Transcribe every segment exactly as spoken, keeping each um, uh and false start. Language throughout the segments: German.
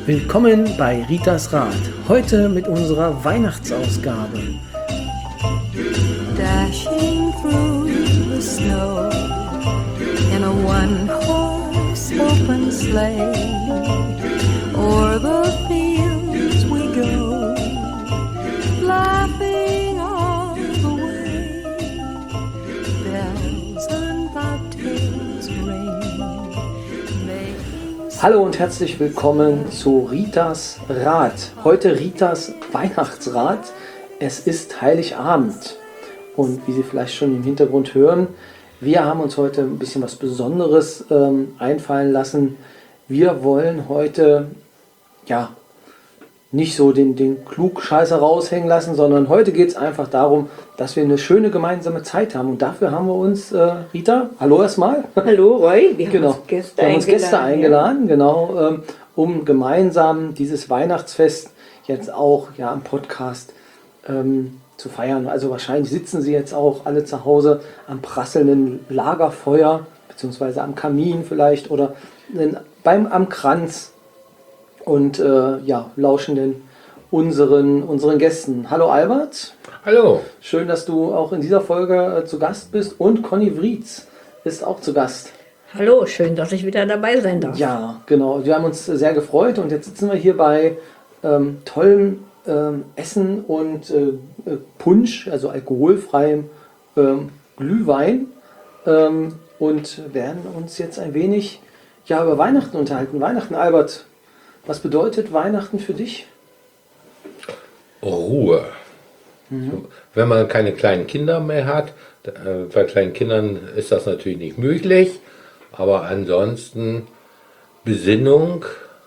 Willkommen bei Ritas Rat. Heute mit unserer Weihnachtsausgabe. Dashing through the snow in a one-horse open sleigh, o'er the fields we go, laughing all the way. Bells and bobtails ring, making... Hallo und herzlich willkommen zu Ritas Rat. Heute Ritas Weihnachtsrat. Es ist Heiligabend. Und wie Sie vielleicht schon im Hintergrund hören, wir haben uns heute ein bisschen was Besonderes ähm, einfallen lassen. Wir wollen heute ja nicht so den, den Klugscheißer raushängen lassen, sondern heute geht es einfach darum, dass wir eine schöne gemeinsame Zeit haben. Und dafür haben wir uns, äh, Rita, hallo erstmal. Hallo Roy, wir haben genau. uns Gäste wir haben uns eingeladen. Gäste eingeladen, ja. genau, ähm, um gemeinsam dieses Weihnachtsfest jetzt auch ja, am Podcast ähm, zu feiern. Also wahrscheinlich sitzen Sie jetzt auch alle zu Hause am prasselnden Lagerfeuer, beziehungsweise am Kamin vielleicht oder beim, am Kranz und äh, ja, lauschen den unseren, unseren Gästen. Hallo Albert. Hallo. Schön, dass du auch in dieser Folge äh, zu Gast bist und Conny Wrietz ist auch zu Gast. Hallo, schön, dass ich wieder dabei sein darf. Ja, genau. Wir haben uns sehr gefreut und jetzt sitzen wir hier bei ähm, tollem ähm, Essen und äh, Punsch, also alkoholfreiem ähm, Glühwein ähm, und werden uns jetzt ein wenig ja, über Weihnachten unterhalten. Weihnachten, Albert, was bedeutet Weihnachten für dich? Ruhe. Mhm. Wenn man keine kleinen Kinder mehr hat, äh, bei kleinen Kindern ist das natürlich nicht möglich, aber ansonsten Besinnung,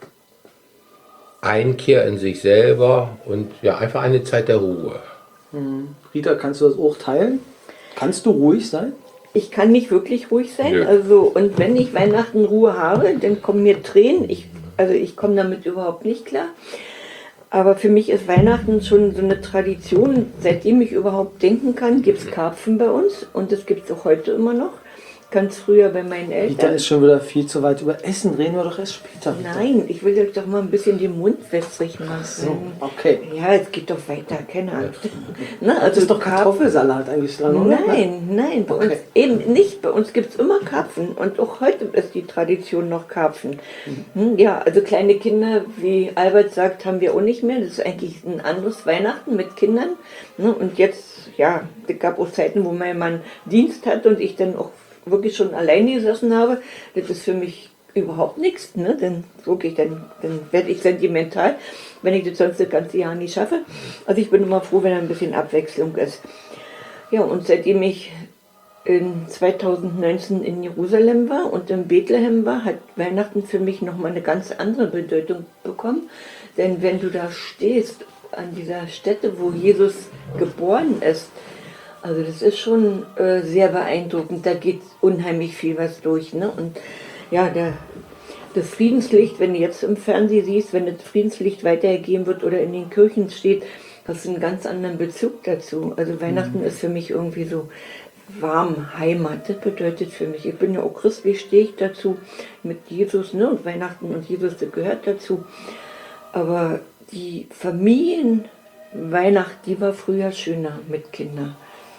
Einkehr in sich selber und ja, einfach eine Zeit der Ruhe. Mhm. Rita, kannst du das auch teilen? Kannst du ruhig sein? Ich kann nicht wirklich ruhig sein. Nö. Also, und wenn ich Weihnachten Ruhe habe, dann kommen mir Tränen. Ich, also ich komme damit überhaupt nicht klar. Aber für mich ist Weihnachten schon so eine Tradition. Seitdem ich überhaupt denken kann, gibt es Karpfen bei uns. Und das gibt es auch heute immer noch. Ganz früher bei meinen Rita Eltern. ist schon wieder viel zu weit. Über Essen reden wir doch erst später. Rita. Nein, ich will euch doch mal ein bisschen den Mund wässrig machen. So, okay. Ja, es geht doch weiter, keine Angst. Ne, Das ist doch Kartoffelsalat eigentlich dran, oder? Nein, nein, bei Okay. uns eben nicht. Bei uns gibt es immer Karpfen und auch heute ist die Tradition noch Karpfen. Hm, ja, also kleine Kinder, wie Albert sagt, haben wir auch nicht mehr. Das ist eigentlich ein anderes Weihnachten mit Kindern. Ne, und jetzt, ja, es gab auch Zeiten, wo mein Mann Dienst hat und ich dann auch wirklich schon alleine gesessen habe. Das ist für mich überhaupt nichts. Ne? Dann, wirklich, dann, dann werde ich sentimental, wenn ich das sonst das ganze Jahr nicht schaffe. Also ich bin immer froh, wenn ein bisschen Abwechslung ist. Ja, und seitdem ich in zweitausendneunzehn in Jerusalem war und in Bethlehem war, hat Weihnachten für mich nochmal eine ganz andere Bedeutung bekommen. Denn wenn du da stehst, an dieser Stätte, wo Jesus geboren ist, also das ist schon äh, sehr beeindruckend, da geht unheimlich viel was durch. Ne? Und ja, der, das Friedenslicht, wenn du jetzt im Fernsehen siehst, wenn das Friedenslicht weitergegeben wird oder in den Kirchen steht, hast du einen ganz anderen Bezug dazu. Also Weihnachten mhm. ist für mich irgendwie so warm, Heimat, das bedeutet für mich. Ich bin ja auch christlich, stehe ich dazu mit Jesus, ne? Und Weihnachten und Jesus, das gehört dazu. Aber die Familienweihnacht, die war früher schöner mit Kindern.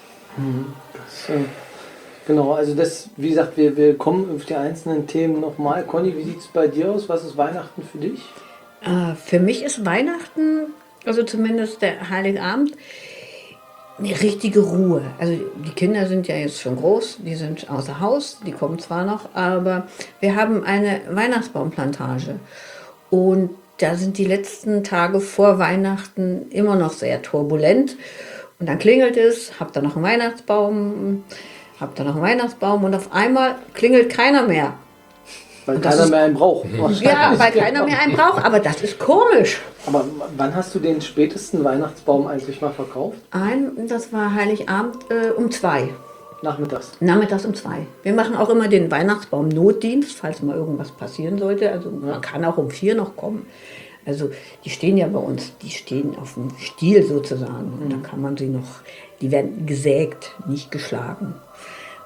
Das, äh, genau, also das, wie gesagt, wir, wir kommen auf die einzelnen Themen nochmal. Conny, wie sieht es bei dir aus? Was ist Weihnachten für dich? Äh, für mich ist Weihnachten, also zumindest der Heiligabend, eine richtige Ruhe. Also die Kinder sind ja jetzt schon groß, die sind außer Haus, die kommen zwar noch, aber wir haben eine Weihnachtsbaumplantage. Und da sind die letzten Tage vor Weihnachten immer noch sehr turbulent. Und dann klingelt es, habt ihr noch einen Weihnachtsbaum, habt ihr noch einen Weihnachtsbaum und auf einmal klingelt keiner mehr. Weil Und das keiner ist- mehr einen braucht. Ja, weil keiner mehr einen braucht, aber das ist komisch. Aber wann hast du den spätesten Weihnachtsbaum eigentlich mal verkauft? Ein, das war Heiligabend äh, um zwei, Nachmittags. nachmittags um zwei. Wir machen auch immer den Weihnachtsbaum-Notdienst, falls mal irgendwas passieren sollte. Also man kann auch um vier noch kommen. Also die stehen ja bei uns, die stehen auf dem Stiel sozusagen. Und da kann man sie noch, die werden gesägt, nicht geschlagen.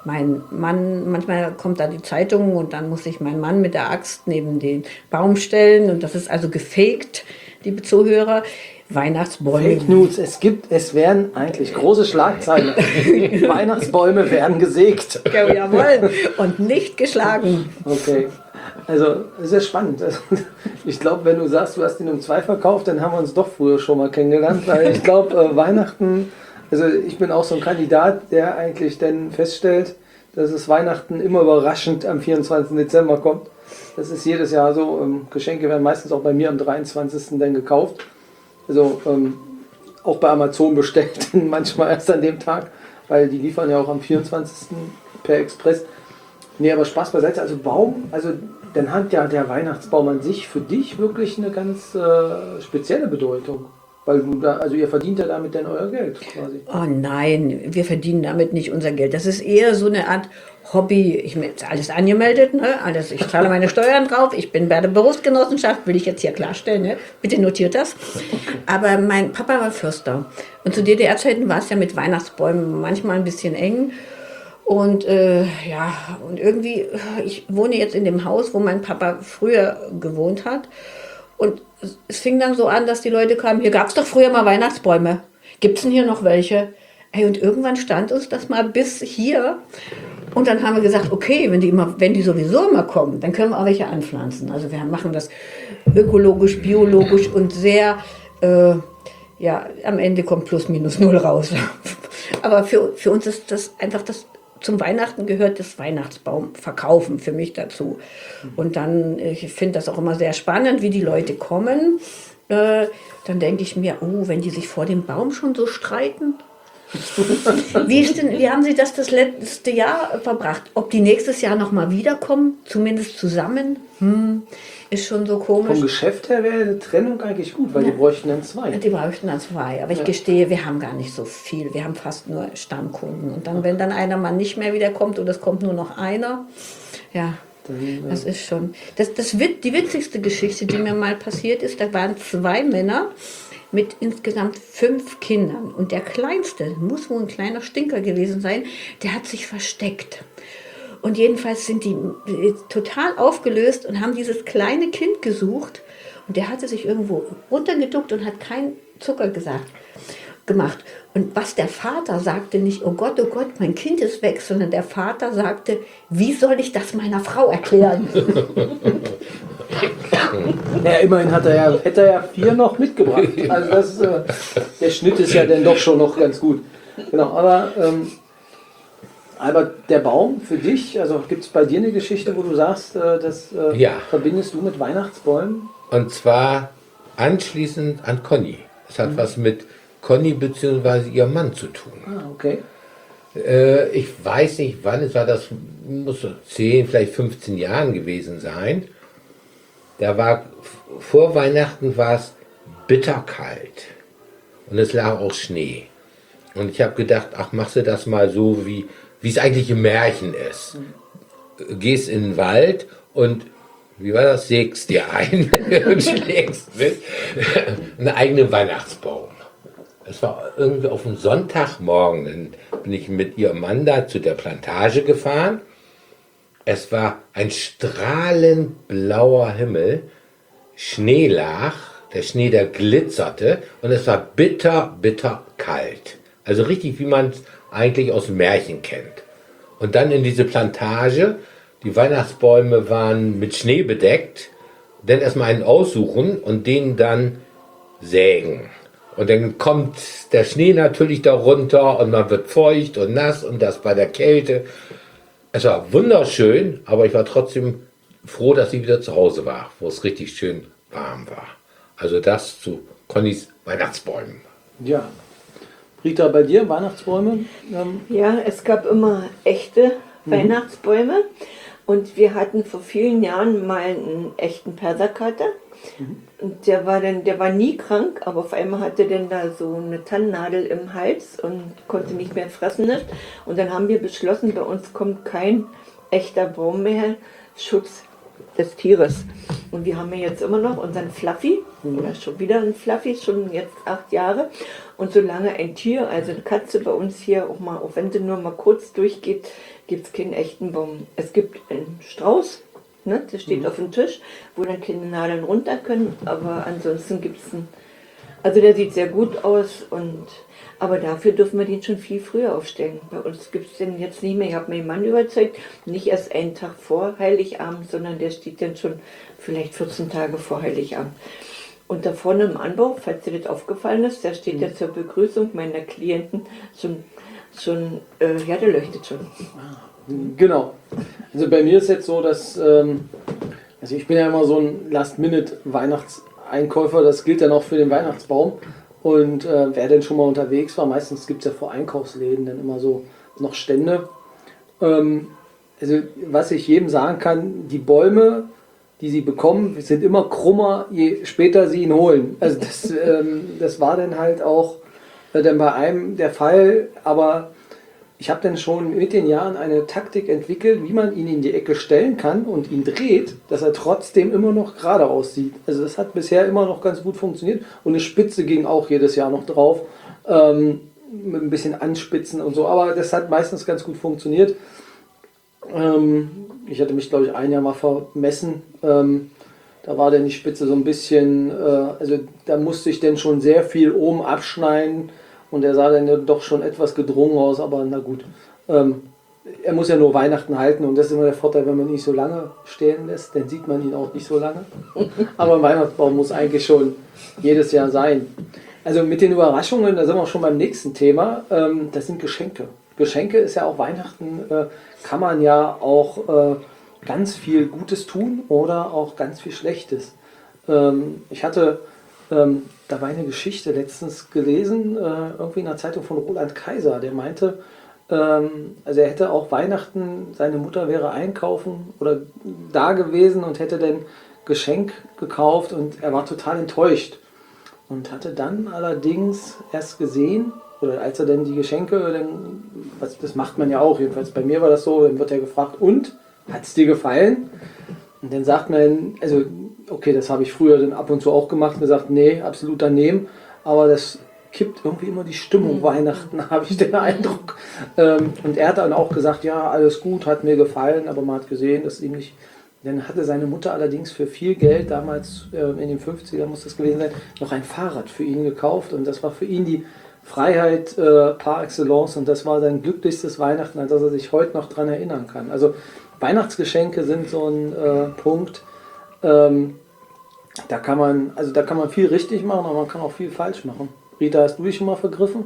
mein Mann, manchmal kommt da die Zeitung und dann muss sich mein Mann mit der Axt neben den Baum stellen und das ist also gefaked, liebe Zuhörer. Weihnachtsbäume. Fake News, es gibt, es werden eigentlich große Schlagzeilen. Weihnachtsbäume werden gesägt. Ja, jawohl. Und nicht geschlagen. Okay, also das ist ja spannend. Also, ich glaube, wenn du sagst, du hast ihn um zwei verkauft, dann haben wir uns doch früher schon mal kennengelernt, weil ich glaube, äh, Weihnachten, also ich bin auch so ein Kandidat, der eigentlich dann feststellt, dass es Weihnachten immer überraschend am vierundzwanzigsten Dezember kommt. Das ist jedes Jahr so. Ähm, Geschenke werden meistens auch bei mir am dreiundzwanzigsten dann gekauft. Also ähm, auch bei Amazon bestellt, manchmal erst an dem Tag, weil die liefern ja auch am vierundzwanzigsten per Express. Nee, aber Spaß beiseite. Also Baum, also dann hat ja der Weihnachtsbaum an sich für dich wirklich eine ganz äh, spezielle Bedeutung. Weil du da, also ihr verdient ja damit dann euer Geld quasi. Oh nein, wir verdienen damit nicht unser Geld. Das ist eher so eine Art Hobby. Ich bin jetzt alles angemeldet, ne? Alles, ich zahle meine Steuern drauf. Ich bin bei der Berufsgenossenschaft, will ich jetzt hier klarstellen. Ne? Bitte notiert das. Aber mein Papa war Förster. Und zu D D R-Zeiten war es ja mit Weihnachtsbäumen manchmal ein bisschen eng. Und äh, ja, und irgendwie, ich wohne jetzt in dem Haus, wo mein Papa früher gewohnt hat. Und es fing dann so an, dass die Leute kamen, hier gab es doch früher mal Weihnachtsbäume. Gibt es denn hier noch welche? Ey, und irgendwann stand uns das mal bis hier. Und dann haben wir gesagt, okay, wenn die, immer, wenn die sowieso immer kommen, dann können wir auch welche anpflanzen. Also wir machen das ökologisch, biologisch und sehr, äh, ja, am Ende kommt plus minus null raus. Aber für, für uns ist das einfach das, zum Weihnachten gehört das Weihnachtsbaum verkaufen für mich dazu. Und dann, ich finde das auch immer sehr spannend, wie die Leute kommen. Äh, dann denke ich mir, oh, wenn die sich vor dem Baum schon so streiten. Wie, ist denn, wie haben Sie das das letzte Jahr verbracht? Ob die nächstes Jahr nochmal wiederkommen, zumindest zusammen? Hm, ist schon so komisch. Vom Geschäft her wäre eine Trennung eigentlich gut, weil Ja. die bräuchten dann zwei. Die bräuchten dann zwei. Aber ich Ja. gestehe, wir haben gar nicht so viel. Wir haben fast nur Stammkunden. Und dann, wenn dann einer mal nicht mehr wiederkommt und es kommt nur noch einer, ja, Dann, das ist schon. Das, das, wit- die witzigste Geschichte, die mir mal passiert ist, da waren zwei Männer mit insgesamt fünf Kindern. Und der Kleinste, muss wohl ein kleiner Stinker gewesen sein, der hat sich versteckt. Und jedenfalls sind die äh, total aufgelöst und haben dieses kleine Kind gesucht. Und der hatte sich irgendwo runtergeduckt und hat keinen Zucker gesagt, gemacht. Und was der Vater sagte, nicht, oh Gott, oh Gott, mein Kind ist weg, sondern der Vater sagte, wie soll ich das meiner Frau erklären? ja, immerhin hat er ja, hätte er ja vier noch mitgebracht. Also das, äh, der Schnitt ist ja dann doch schon noch ganz gut. Genau, aber, ähm, aber der Baum für dich, also gibt es bei dir eine Geschichte, wo du sagst, äh, das äh, Ja. verbindest du mit Weihnachtsbäumen? Und zwar anschließend an Conny. Es hat was mit Conny bzw. ihrem Mann zu tun. Ah, okay. Äh, ich weiß nicht, wann es war, das muss so zehn, vielleicht fünfzehn Jahren gewesen sein. Da war, vor Weihnachten war es bitterkalt und es lag auch Schnee. Und ich habe gedacht, ach, machst du das mal so, wie wie es eigentlich im Märchen ist. Gehst in den Wald und, wie war das, sägst dir ein und schlägst mit einen eigenen Weihnachtsbaum. Es war irgendwie auf dem Sonntagmorgen, dann bin ich mit ihrem Mann da zu der Plantage gefahren. Es war ein strahlend blauer Himmel, Schnee lag, der Schnee, der glitzerte und es war bitter, bitter kalt. Also richtig, wie man es eigentlich aus dem Märchen kennt. Und dann in diese Plantage, die Weihnachtsbäume waren mit Schnee bedeckt, dann erstmal einen aussuchen und den dann sägen. Und dann kommt der Schnee natürlich darunter und man wird feucht und nass und das bei der Kälte. Es war wunderschön, aber ich war trotzdem froh, dass ich wieder zu Hause war, wo es richtig schön warm war. Also das zu Connys Weihnachtsbäumen. Ja. Rita, bei dir Weihnachtsbäume? Ähm, Ja, es gab immer echte Weihnachtsbäume und wir hatten vor vielen Jahren mal einen echten Perserkater. Und der war dann, der war nie krank, aber auf einmal hatte der da so eine Tannennadel im Hals und konnte nicht mehr fressen. Nicht. Und dann haben wir beschlossen, bei uns kommt kein echter Baum mehr, Schutz des Tieres. Und wir haben ja jetzt immer noch unseren Fluffy, oder schon wieder ein Fluffy, schon jetzt acht Jahre. Und solange ein Tier, also eine Katze bei uns hier auch mal, auch wenn sie nur mal kurz durchgeht, gibt es keinen echten Baum. Es gibt einen Strauß, ne? Der steht auf dem Tisch, wo dann keine Nadeln runter können, aber ansonsten gibt es einen, also der sieht sehr gut aus, und aber dafür dürfen wir den schon viel früher aufstellen. Bei uns gibt es den jetzt nicht mehr. Ich habe meinen Mann überzeugt, nicht erst einen Tag vor Heiligabend, sondern der steht dann schon vielleicht vierzehn Tage vor Heiligabend. Und da vorne im Anbau, falls dir das aufgefallen ist, da steht ja zur Begrüßung meiner Klienten schon, schon äh, ja, der leuchtet schon. Genau. Also bei mir ist jetzt so, dass, ähm, also ich bin ja immer so ein Last-Minute-Weihnachtseinkäufer, das gilt dann auch für den Weihnachtsbaum. Und äh, wer denn schon mal unterwegs war, meistens gibt es ja vor Einkaufsläden dann immer so noch Stände. Ähm, also was ich jedem sagen kann, die Bäume, die sie bekommen, sind immer krummer, je später sie ihn holen. Also das, ähm, das war dann halt auch äh, dann bei einem der Fall, aber ich habe dann schon mit den Jahren eine Taktik entwickelt, wie man ihn in die Ecke stellen kann und ihn dreht, dass er trotzdem immer noch gerade aussieht. Also das hat bisher immer noch ganz gut funktioniert, und eine Spitze ging auch jedes Jahr noch drauf, ähm, mit ein bisschen Anspitzen und so, aber das hat meistens ganz gut funktioniert. Ähm, ich hatte mich, glaube ich, ein Jahr mal vermessen, ähm, da war dann die Spitze so ein bisschen, äh, also da musste ich dann schon sehr viel oben abschneiden. Und er sah dann ja doch schon etwas gedrungen aus, aber na gut. Ähm, er muss ja nur Weihnachten halten, und das ist immer der Vorteil, wenn man ihn nicht so lange stehen lässt, dann sieht man ihn auch nicht so lange. Aber ein Weihnachtsbaum muss eigentlich schon jedes Jahr sein. Also mit den Überraschungen, da sind wir schon beim nächsten Thema, ähm, das sind Geschenke. Geschenke ist ja auch Weihnachten, äh, kann man ja auch äh, ganz viel Gutes tun oder auch ganz viel Schlechtes. Ähm, ich hatte... Ähm, da war eine Geschichte letztens gelesen, äh, irgendwie in der Zeitung von Roland Kaiser, der meinte, ähm, also er hätte auch Weihnachten, seine Mutter wäre einkaufen oder da gewesen und hätte dann Geschenk gekauft, und er war total enttäuscht und hatte dann allerdings erst gesehen, oder als er dann die Geschenke, dann, was, das macht man ja auch, jedenfalls bei mir war das so, dann wird er gefragt, und, hat es dir gefallen? Und dann sagt man, also okay, das habe ich früher dann ab und zu auch gemacht und gesagt, nee, absolut daneben, aber das kippt irgendwie immer die Stimmung, mhm. Weihnachten, habe ich den Eindruck. Ähm, und er hat dann auch gesagt, ja, alles gut, hat mir gefallen, aber man hat gesehen, dass ihm nicht... Dann hatte seine Mutter allerdings für viel Geld, damals äh, in den fünfzigern muss das gewesen sein, noch ein Fahrrad für ihn gekauft, und das war für ihn die Freiheit äh, par excellence, und das war sein glücklichstes Weihnachten, an das er sich heute noch dran erinnern kann. Also Weihnachtsgeschenke sind so ein äh, Punkt, ähm, da kann man, also da kann man viel richtig machen, aber man kann auch viel falsch machen. Rita, hast du dich schon mal vergriffen?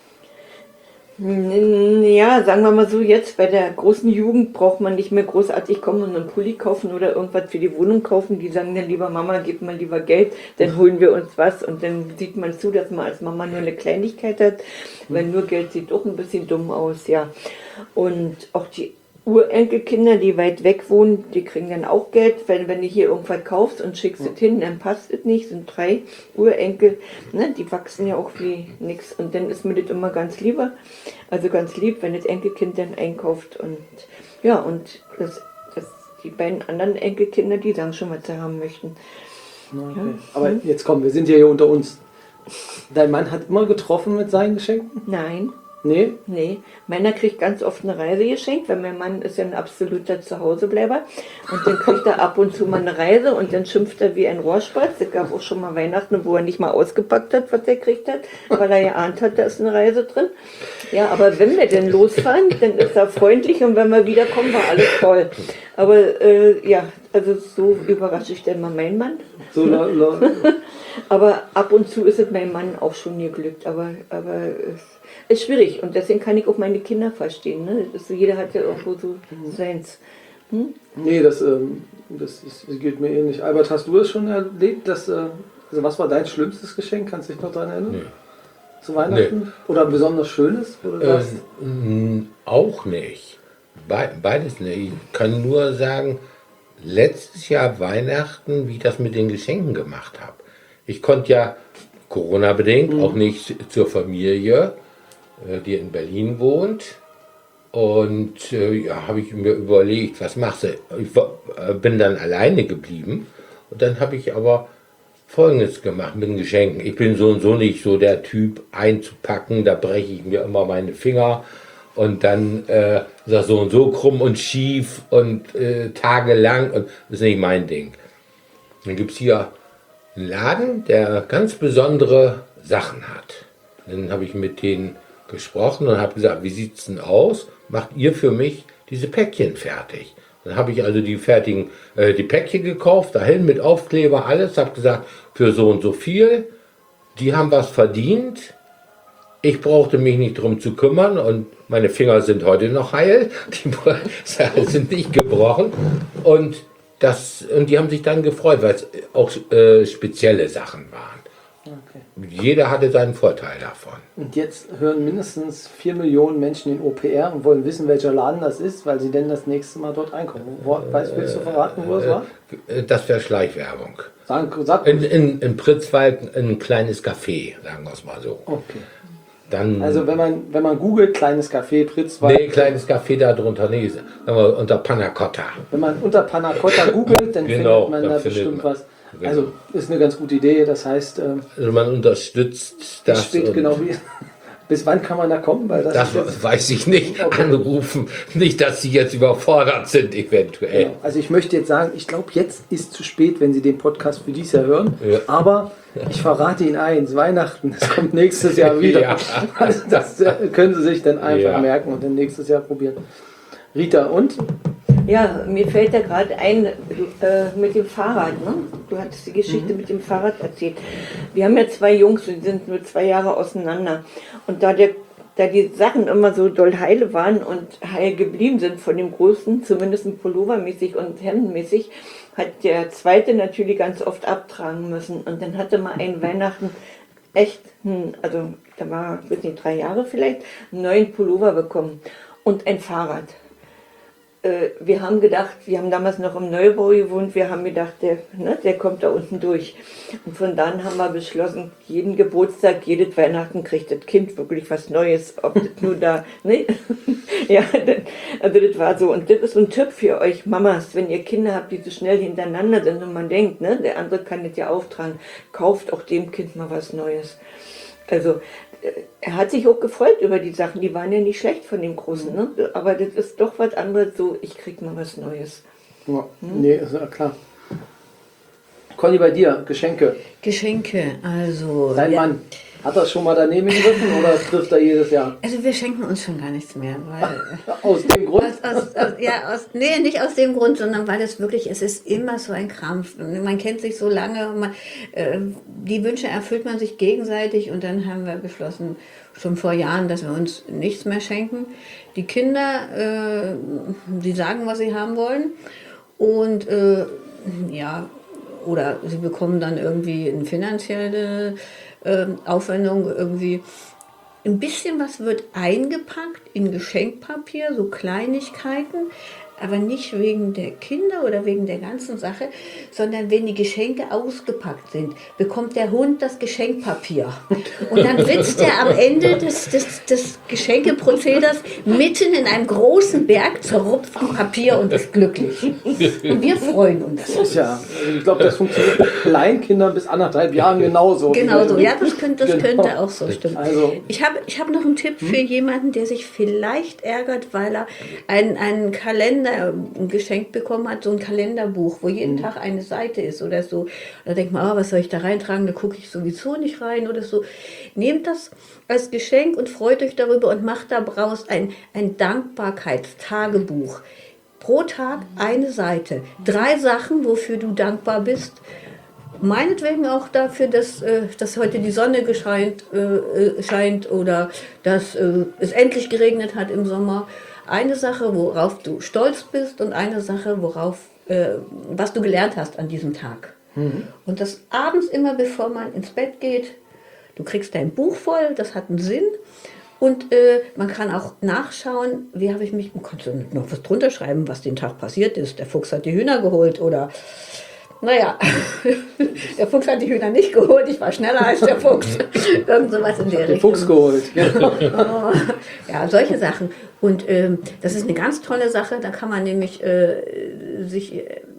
Ja, sagen wir mal so, jetzt bei der großen Jugend braucht man nicht mehr großartig kommen und einen Pulli kaufen oder irgendwas für die Wohnung kaufen. Die sagen dann lieber, Mama, gib mal lieber Geld, dann holen wir uns was, und dann sieht man zu, dass man als Mama nur eine Kleinigkeit hat, weil nur Geld sieht auch ein bisschen dumm aus, ja. Und auch die Urenkelkinder, die weit weg wohnen, die kriegen dann auch Geld, wenn, wenn du hier irgendwas kaufst und schickst es hin, dann passt es nicht, sind drei Urenkel, ne, die wachsen ja auch wie nix, und dann ist mir das immer ganz lieber, also ganz lieb, wenn das Enkelkind dann einkauft, und ja, und das, das, die beiden anderen Enkelkinder, die sagen schon, was sie haben möchten. Okay. Ja. Aber jetzt komm, wir sind ja hier unter uns. Dein Mann hat immer getroffen mit seinen Geschenken? Nein. Nee? Nee, meiner kriegt ganz oft eine Reise geschenkt, weil mein Mann ist ja ein absoluter Zuhausebleiber, und dann kriegt er ab und zu mal eine Reise, und dann schimpft er wie ein Rohrspatz. Es gab auch schon mal Weihnachten, wo er nicht mal ausgepackt hat, was er gekriegt hat, weil er geahnt hat, da ist eine Reise drin. Ja, aber wenn wir denn losfahren, dann ist er freundlich, und wenn wir wiederkommen, war alles toll. Aber äh, ja, also so überrasche ich dann mal meinen Mann. So, la, la. Aber ab und zu ist es meinem Mann auch schon geglückt, aber, aber es ist schwierig, und deswegen kann ich auch meine Kinder verstehen. Ne? Das ist so, jeder hat ja irgendwo so seins. Hm? Nee, das, ähm, das, ist, das geht mir ähnlich. Albert, hast du das schon erlebt? Dass, äh, also was war dein schlimmstes Geschenk? Kannst du dich noch daran erinnern? Nee. Zu Weihnachten? Nee. Oder ein besonders schönes? Wo du ähm, sagst? Auch nicht. Be beides nicht. Ich kann nur sagen, letztes Jahr Weihnachten, wie ich das mit den Geschenken gemacht habe. Ich konnte ja Corona-bedingt mhm. auch nicht zur Familie, die in Berlin wohnt, und äh, ja, habe ich mir überlegt, was machst du? Ich äh, bin dann alleine geblieben, und dann habe ich aber Folgendes gemacht mit den Geschenken. Ich bin so und so nicht so der Typ einzupacken, da breche ich mir immer meine Finger, Und dann äh, ist das so und so krumm und schief und äh, tagelang. Und das ist nicht mein Ding. Dann gibt es hier einen Laden, der ganz besondere Sachen hat. Dann habe ich mit denen gesprochen und habe gesagt, wie sieht es denn aus? Macht ihr für mich diese Päckchen fertig? Dann habe ich also die fertigen, äh, die Päckchen gekauft, dahin mit Aufkleber, alles. Habe gesagt, für so und so viel. Die haben was verdient. Ich brauchte mich nicht drum zu kümmern und meine Finger sind heute noch heil. Die sind nicht gebrochen. Und, das, und die haben sich dann gefreut, weil es auch äh, spezielle Sachen waren. Okay. Jeder hatte seinen Vorteil davon. Und jetzt hören mindestens vier Millionen Menschen den O P R und wollen wissen, welcher Laden das ist, weil sie denn das nächste Mal dort einkaufen. Wo, weißt, willst du verraten, wo das war? Äh, Das wäre Schleichwerbung. Sag, sag In, in, in Pritzwalk ein kleines Café, sagen wir es mal so. Okay. Dann, Also wenn man, wenn man googelt, kleines Café, Pritzwalk, nee, kleines Café da drunter, nee, sagen wir unter Panna Cotta. wenn man unter Panna Cotta googelt, dann Genau, findet man da da findet bestimmt man. was. Also ist eine ganz gute Idee, das heißt, ähm, Also man unterstützt bis das. spät und genau wie, bis wann kann man da kommen? Weil das, das ist jetzt, weiß ich nicht. Okay. Anrufen. Nicht, dass sie jetzt überfordert sind, eventuell. genau. Also ich möchte jetzt sagen, ich glaube, jetzt ist zu spät, wenn Sie den Podcast für dieses Jahr hören. Ja. Aber ich verrate Ihnen eins, Weihnachten, das kommt nächstes Jahr wieder. Ja. Also das äh, können Sie sich dann einfach Ja. merken und dann nächstes Jahr probieren. Rita, und? Ja, mir fällt da gerade ein, du, äh, mit dem Fahrrad, ne? Du hattest die Geschichte mit dem Fahrrad erzählt. Wir haben ja zwei Jungs, die sind nur zwei Jahre auseinander. Und da, der, da die Sachen immer so doll heile waren und heil geblieben sind von dem Großen, zumindest pullovermäßig und hemdenmäßig, hat der Zweite natürlich ganz oft abtragen müssen. Und dann hatte mal ein Weihnachten echt, hm, also da war, ich weiß nicht, drei Jahre vielleicht, einen neuen Pullover bekommen und ein Fahrrad. Äh, wir haben gedacht, wir haben damals noch im Neubau gewohnt, wir haben gedacht, der, ne, der kommt da unten durch. Und von dann haben wir beschlossen, jeden Geburtstag, jedes Weihnachten kriegt das Kind wirklich was Neues, ob das nur da, ne? Ja, das, also das war so. Und das ist so ein Tipp für euch Mamas, wenn ihr Kinder habt, die so schnell hintereinander sind und man denkt, ne, der andere kann das ja auftragen, kauft auch dem Kind mal was Neues. Also, er hat sich auch gefreut über die Sachen, die waren ja nicht schlecht von dem Großen, ne? Aber das ist doch was anderes, so, ich krieg mal was Neues. Ja, nee, ist ja klar. Conny, bei dir, Geschenke. Geschenke, also. Dein ja, Mann, hat das schon mal daneben gegriffen oder trifft er jedes Jahr? Also wir schenken uns schon gar nichts mehr, weil. Aus dem Grund? Aus, aus, aus, ja, aus, nee, nicht aus dem Grund, sondern weil es wirklich, es ist immer so ein Krampf. Man kennt sich so lange, man, äh, die Wünsche erfüllt man sich gegenseitig und dann haben wir beschlossen, schon vor Jahren, dass wir uns nichts mehr schenken. Die Kinder, äh, die sagen, was sie haben wollen und äh, ja, oder sie bekommen dann irgendwie eine finanzielle äh, Aufwendung irgendwie. Ein bisschen was wird eingepackt in Geschenkpapier, so Kleinigkeiten, aber nicht wegen der Kinder oder wegen der ganzen Sache, sondern wenn die Geschenke ausgepackt sind, bekommt der Hund das Geschenkpapier. Und dann sitzt er am Ende des, des, des Geschenkeprozeders mitten in einem großen Berg zerrupftem Papier und ist glücklich. Und wir freuen uns. Tja, also ich glaube, das funktioniert bei Kleinkindern bis anderthalb Jahren genauso. Genau so, ja, das könnte, das Genau. könnte auch so stimmen. Also- ich habe ich hab noch einen Tipp für jemanden, der sich vielleicht ärgert, weil er einen, einen Kalender geschenkt bekommen hat, so ein Kalenderbuch, wo jeden Tag eine Seite ist oder so. Da denkt man, oh, was soll ich da reintragen, da gucke ich sowieso nicht rein oder so. Nehmt das als Geschenk und freut euch darüber und macht daraus ein, ein Dankbarkeitstagebuch. Pro Tag eine Seite. Drei Sachen, wofür du dankbar bist. Meinetwegen auch dafür, dass, äh, dass heute die Sonne gescheint, äh, scheint oder dass äh, es endlich geregnet hat im Sommer. Eine Sache, worauf du stolz bist und eine Sache, worauf, äh, was du gelernt hast an diesem Tag. Mhm. Und das abends immer, bevor man ins Bett geht, du kriegst dein Buch voll, das hat einen Sinn. Und äh, man kann auch nachschauen, wie habe ich mich, man kann noch was drunter schreiben, was den Tag passiert ist. Der Fuchs hat die Hühner geholt oder, naja, der Fuchs hat die Hühner nicht geholt, ich war schneller als der Fuchs. Irgend sowas in der Den Richtung. Fuchs geholt. Genau. Oh, ja, solche Sachen. Und ähm, das ist eine ganz tolle Sache, da kann man nämlich äh, sich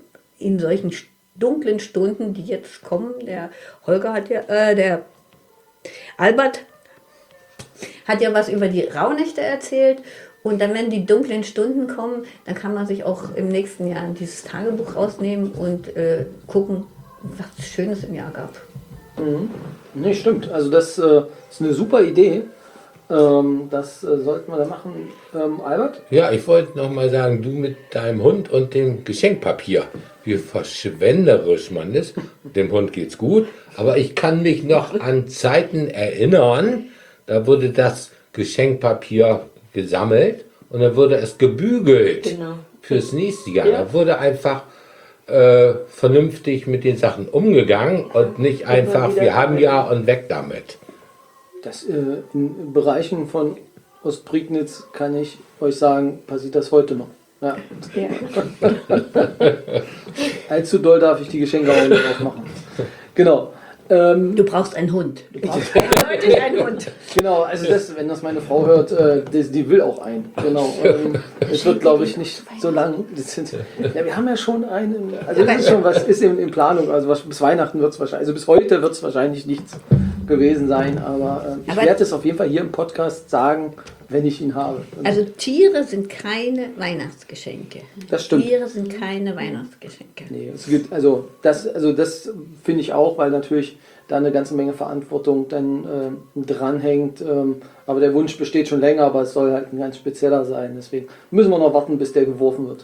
in solchen dunklen Stunden, die jetzt kommen, der Holger hat ja, äh, der Albert hat ja was über die Rauhnächte erzählt Und dann, wenn die dunklen Stunden kommen, dann kann man sich auch im nächsten Jahr dieses Tagebuch rausnehmen und äh, gucken, was es Schönes im Jahr gab. Mhm. Nee, stimmt. Also das äh, ist eine super Idee. Ähm, das äh, sollten wir da machen. Ähm, Albert? Ja, ich wollte noch mal sagen, du mit deinem Hund und dem Geschenkpapier, wie verschwenderisch man ist. Dem Hund geht's gut, aber ich kann mich noch an Zeiten erinnern, da wurde das Geschenkpapier gesammelt und dann wurde es gebügelt Genau. fürs nächste Jahr. Ja. Da wurde einfach äh, vernünftig mit den Sachen umgegangen und nicht einfach, wieder wir haben damit. ja und weg damit. Das, äh, in Bereichen von Ostprignitz kann ich euch sagen, passiert das heute noch. Ja. Ja. Allzu doll darf ich die Geschenke auch nicht aufmachen. Genau. Ähm, Du brauchst einen Hund. Du brauchst eindeutig einen Hund. genau, also das, wenn das meine Frau hört, äh, die, die will auch einen. Genau. Ähm, es wird, glaube ich, nicht so lang. Das sind, ja, wir haben ja schon einen. Also das ist schon was ist in, in Planung. Also was, bis Weihnachten wird es wahrscheinlich, also bis heute wird es wahrscheinlich nichts gewesen sein. Aber äh, ich Aber- werde es auf jeden Fall hier im Podcast sagen, wenn ich ihn habe. Also Tiere sind keine Weihnachtsgeschenke. Das stimmt. Tiere sind keine Weihnachtsgeschenke. Nee, es gibt, also das, also das finde ich auch, weil natürlich da eine ganze Menge Verantwortung dann ähm, dranhängt. Ähm, aber der Wunsch besteht schon länger, aber es soll halt ein ganz spezieller sein. Deswegen müssen wir noch warten, bis der geworfen wird.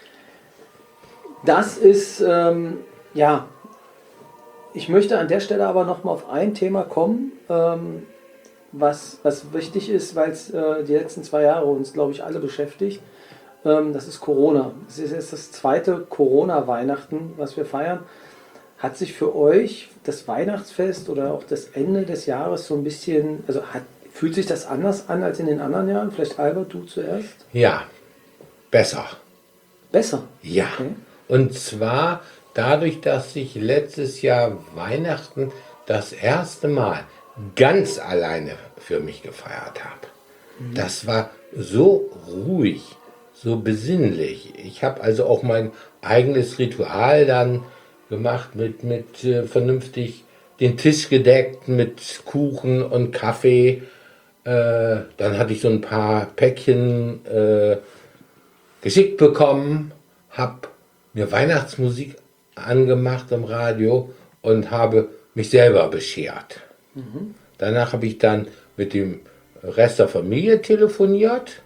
Das ist, ähm, ja, ich möchte an der Stelle aber noch mal auf ein Thema kommen, ähm, was, was wichtig ist, weil es äh, die letzten zwei Jahre uns, glaube ich, alle beschäftigt. Ähm, das ist Corona. Es ist jetzt das zweite Corona-Weihnachten, was wir feiern. Hat sich für euch das Weihnachtsfest oder auch das Ende des Jahres so ein bisschen, also hat, fühlt sich das anders an als in den anderen Jahren? Vielleicht Albert, du zuerst? Ja, besser. Besser. Ja. Okay. Und zwar dadurch, dass ich letztes Jahr Weihnachten das erste Mal ganz alleine für mich gefeiert habe. Das war so ruhig, so besinnlich. Ich habe also auch mein eigenes Ritual dann gemacht mit, mit äh, vernünftig den Tisch gedeckt mit Kuchen und Kaffee. Äh, dann hatte ich so ein paar Päckchen äh, geschickt bekommen, habe mir Weihnachtsmusik angemacht im Radio und habe mich selber beschert. Mhm. Danach habe ich dann mit dem Rest der Familie telefoniert.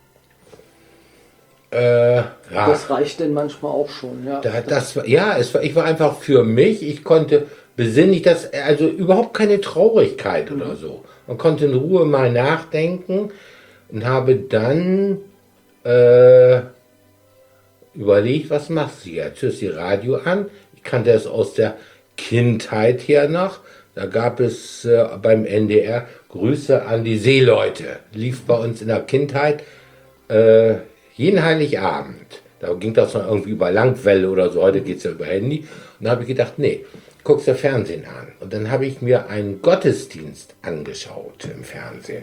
Äh, ja, Das reicht denn manchmal auch schon. Ja, da, das, war- ja es war, ich war einfach für mich. Ich konnte besinnlich, das, also überhaupt keine Traurigkeit oder so. Man konnte in Ruhe mal nachdenken und habe dann äh, überlegt, was machst du jetzt? Hörst die Radio an? Ich kannte es aus der Kindheit her noch. Da gab es äh, beim N D R Grüße an die Seeleute. Lief bei uns in der Kindheit äh, jeden Heiligabend. Da ging das noch irgendwie über Langwelle oder so. Heute geht es ja über Handy. Und da habe ich gedacht, nee, guckst dir Fernsehen an. Und dann habe ich mir einen Gottesdienst angeschaut im Fernsehen.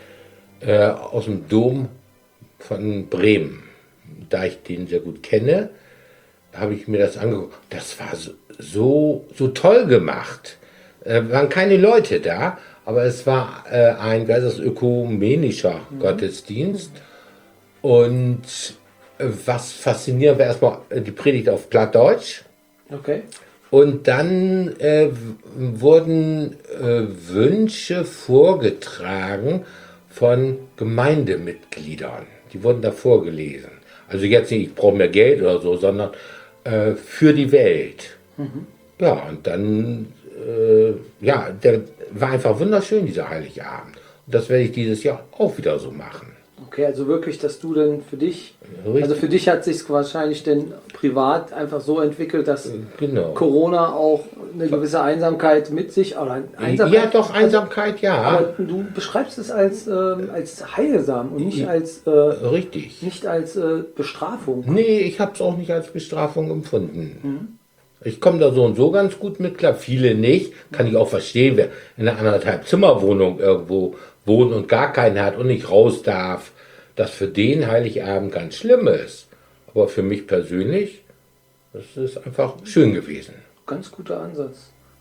Äh, aus dem Dom von Bremen. Da ich den sehr gut kenne, habe ich mir das angeguckt. Das war so, so, so toll gemacht. Äh, waren keine Leute da, aber es war äh, ein, wie heißt das, ökumenischer mhm. Gottesdienst. Und äh, was faszinierend war, erstmal äh, die Predigt auf Plattdeutsch. Okay. Und dann äh, wurden äh, Wünsche vorgetragen von Gemeindemitgliedern. Die wurden da vorgelesen. Also jetzt nicht, ich brauche mehr Geld oder so, sondern äh, für die Welt. Mhm. Ja, und dann, äh, ja, der war einfach wunderschön, dieser Heiligabend. Und das werde ich dieses Jahr auch wieder so machen. Okay, also wirklich, dass du denn für dich, Richtig. also für dich hat sich wahrscheinlich denn privat einfach so entwickelt, dass Genau. Corona auch eine gewisse Einsamkeit mit sich, oder Einsamkeit, Ja, doch, Einsamkeit, ja. aber du beschreibst es als, ähm, als heilsam und nicht als, äh, Richtig. nicht als äh, Bestrafung. Nee, ich habe es auch nicht als Bestrafung empfunden. Mhm. Ich komme da so und so ganz gut mit klar. Viele nicht. Kann ich auch verstehen, wer in einer anderthalb Zimmerwohnung irgendwo wohnt und gar keinen hat und nicht raus darf, dass für den Heiligabend ganz schlimm ist. Aber für mich persönlich, das ist einfach schön gewesen. Ganz guter Ansatz.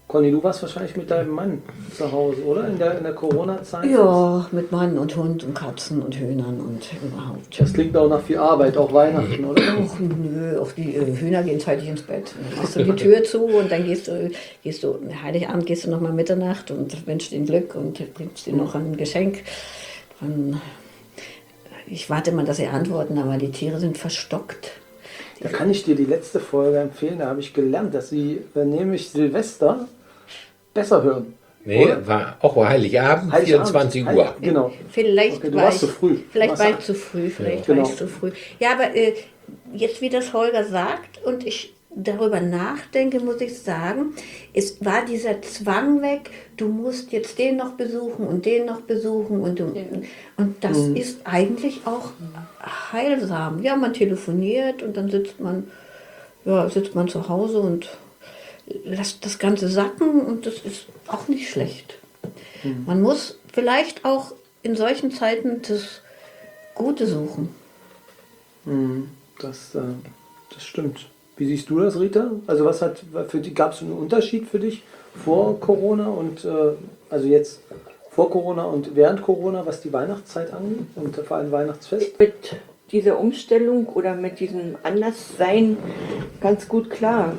Conny, du warst wahrscheinlich mit deinem Mann zu Hause, oder? In der, in der Corona-Zeit? Ja, mit Mann und Hund und Katzen und Hühnern und überhaupt. Das klingt auch nach viel Arbeit, auch Weihnachten, oder? Ach, nö, auch die äh, Hühner gehen zeitig ins Bett. Dann machst du die Tür zu und dann gehst du, gehst du Heiligabend gehst du noch mal Mitternacht und wünschst ihnen Glück und bringst ihnen noch ein Geschenk. Dann, ich warte mal, dass sie antworten, aber die Tiere sind verstockt. Da kann ich dir die letzte Folge empfehlen. Da habe ich gelernt, dass sie äh, nämlich Silvester besser hören. Nee, Oder? war auch Heiligabend, Heiligabend. vierundzwanzig Uhr. Heilig- Genau. Vielleicht Okay, du war warst ich, zu früh. Vielleicht Du war warst ich zu früh, vielleicht Ja, war genau. ich zu früh. Ja, aber äh, jetzt, wie das Holger sagt und ich darüber nachdenke, muss ich sagen, es war dieser Zwang weg, du musst jetzt den noch besuchen und den noch besuchen und, du, und das Mhm. ist eigentlich auch heilsam. Ja, man telefoniert und dann sitzt man, ja, sitzt man zu Hause und lässt das Ganze sacken und das ist auch nicht schlecht. Man muss vielleicht auch in solchen Zeiten das Gute suchen. Mhm. Das, äh, das stimmt. Wie siehst du das, Rita? Also was hat für die, gab es einen Unterschied für dich vor Corona und äh, also jetzt vor Corona und während Corona, was die Weihnachtszeit angeht und vor allem Weihnachtsfest? Mit dieser Umstellung oder mit diesem Anderssein ganz gut klar.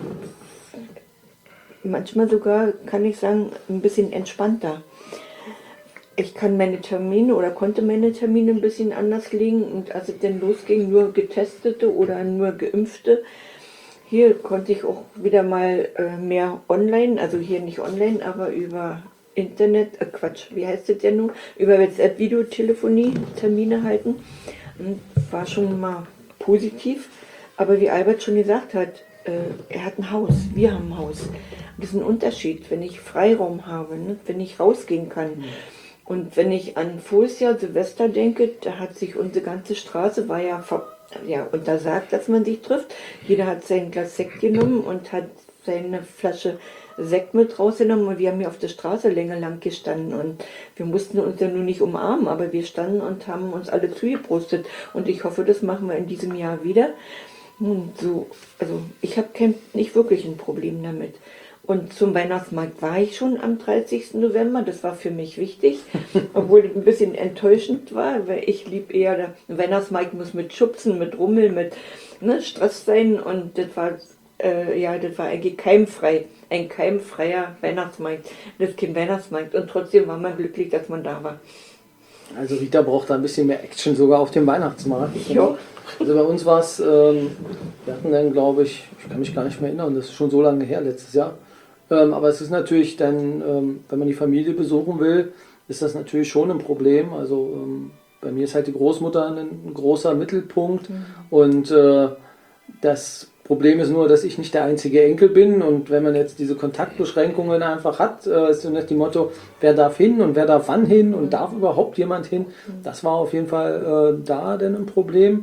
Manchmal sogar, kann ich sagen, ein bisschen entspannter. Ich kann meine Termine oder konnte meine Termine ein bisschen anders legen und als es dann losging, nur Getestete oder nur Geimpfte. Hier konnte ich auch wieder mal äh, mehr online, also hier nicht online, aber über Internet, äh Quatsch, wie heißt das denn nun? Über WhatsApp-Videotelefonie Termine halten. Und war schon mal positiv. Aber wie Albert schon gesagt hat, äh, er hat ein Haus, wir haben ein Haus. Und das ist ein Unterschied, wenn ich Freiraum habe, ne? Wenn ich rausgehen kann. Mhm. Und wenn ich an voriges Jahr Silvester denke, da hat sich unsere ganze Straße, war ja, ja untersagt, dass man sich trifft. Jeder hat sein Glas Sekt genommen und hat seine Flasche Sekt mit rausgenommen und wir haben hier auf der Straße länger lang gestanden und wir mussten uns ja nur nicht umarmen, aber wir standen und haben uns alle zugeprostet und ich hoffe, das machen wir in diesem Jahr wieder. Und so, also ich habe nicht wirklich ein Problem damit. Und zum Weihnachtsmarkt war ich schon am dreißigsten November, das war für mich wichtig, obwohl es ein bisschen enttäuschend war, weil ich lieb eher, der Weihnachtsmarkt muss mit Schubsen, mit Rummel, mit ne, Stress sein und das war, äh, ja, das war eigentlich keimfrei, ein keimfreier Weihnachtsmarkt, das ist kein Weihnachtsmarkt und trotzdem war man glücklich, dass man da war. Also Rita braucht da ein bisschen mehr Action sogar auf dem Weihnachtsmarkt. Ja. Also bei uns war es, ähm, wir hatten dann glaube ich, ich kann mich gar nicht mehr erinnern, das ist schon so lange her, letztes Jahr. Ähm, aber es ist natürlich dann, ähm, wenn man die Familie besuchen will, ist das natürlich schon ein Problem. Also ähm, bei mir ist halt die Großmutter ein, ein großer Mittelpunkt mhm. und äh, das Problem ist nur, dass ich nicht der einzige Enkel bin und wenn man jetzt diese Kontaktbeschränkungen einfach hat, äh, ist das die Motto, wer darf hin und wer darf wann hin und darf überhaupt jemand hin, das war auf jeden Fall äh, da denn ein Problem.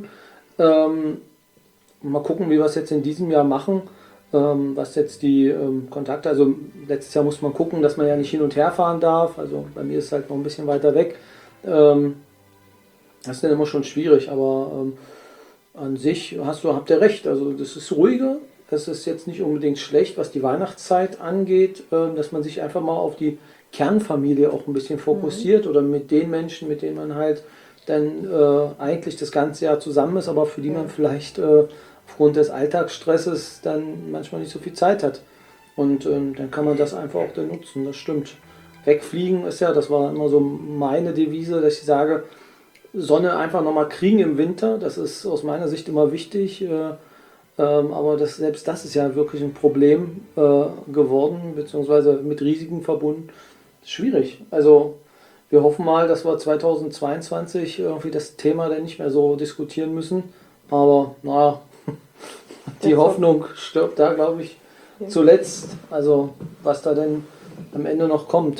Ähm, mal gucken, wie wir es jetzt in diesem Jahr machen. Ähm, was jetzt die ähm, Kontakte, also letztes Jahr muss man gucken, dass man ja nicht hin und her fahren darf, also bei mir ist es halt noch ein bisschen weiter weg. Ähm, das ist dann immer schon schwierig, aber ähm, an sich hast du, habt ihr recht, also das ist ruhiger, das ist jetzt nicht unbedingt schlecht, was die Weihnachtszeit angeht, äh, dass man sich einfach mal auf die Kernfamilie auch ein bisschen fokussiert mhm. oder mit den Menschen, mit denen man halt dann äh, eigentlich das ganze Jahr zusammen ist, aber für die man vielleicht äh, aufgrund des Alltagsstresses dann manchmal nicht so viel Zeit hat. Und ähm, dann kann man das einfach auch dann nutzen, das stimmt. Wegfliegen ist ja, das war immer so meine Devise, dass ich sage, Sonne einfach nochmal kriegen im Winter, das ist aus meiner Sicht immer wichtig. Äh, ähm, aber das, selbst das ist ja wirklich ein Problem äh, geworden, beziehungsweise mit Risiken verbunden. Schwierig. Also wir hoffen mal, dass wir zweitausendzweiundzwanzig irgendwie das Thema dann nicht mehr so diskutieren müssen. Aber naja, die Hoffnung stirbt da, glaube ich, ja. zuletzt. Also was da denn am Ende noch kommt.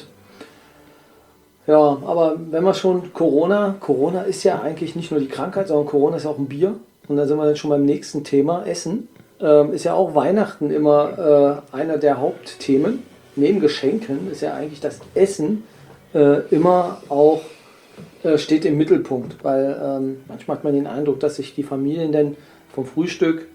Ja, aber wenn wir schon Corona, Corona ist ja eigentlich nicht nur die Krankheit, sondern Corona ist auch ein Bier. Und da sind wir dann schon beim nächsten Thema, Essen. Ähm, ist ja auch Weihnachten immer äh, einer der Hauptthemen. Neben Geschenken ist ja eigentlich das Essen äh, immer auch äh, steht im Mittelpunkt. Weil ähm, manchmal hat man den Eindruck, dass sich die Familien dann vom Frühstück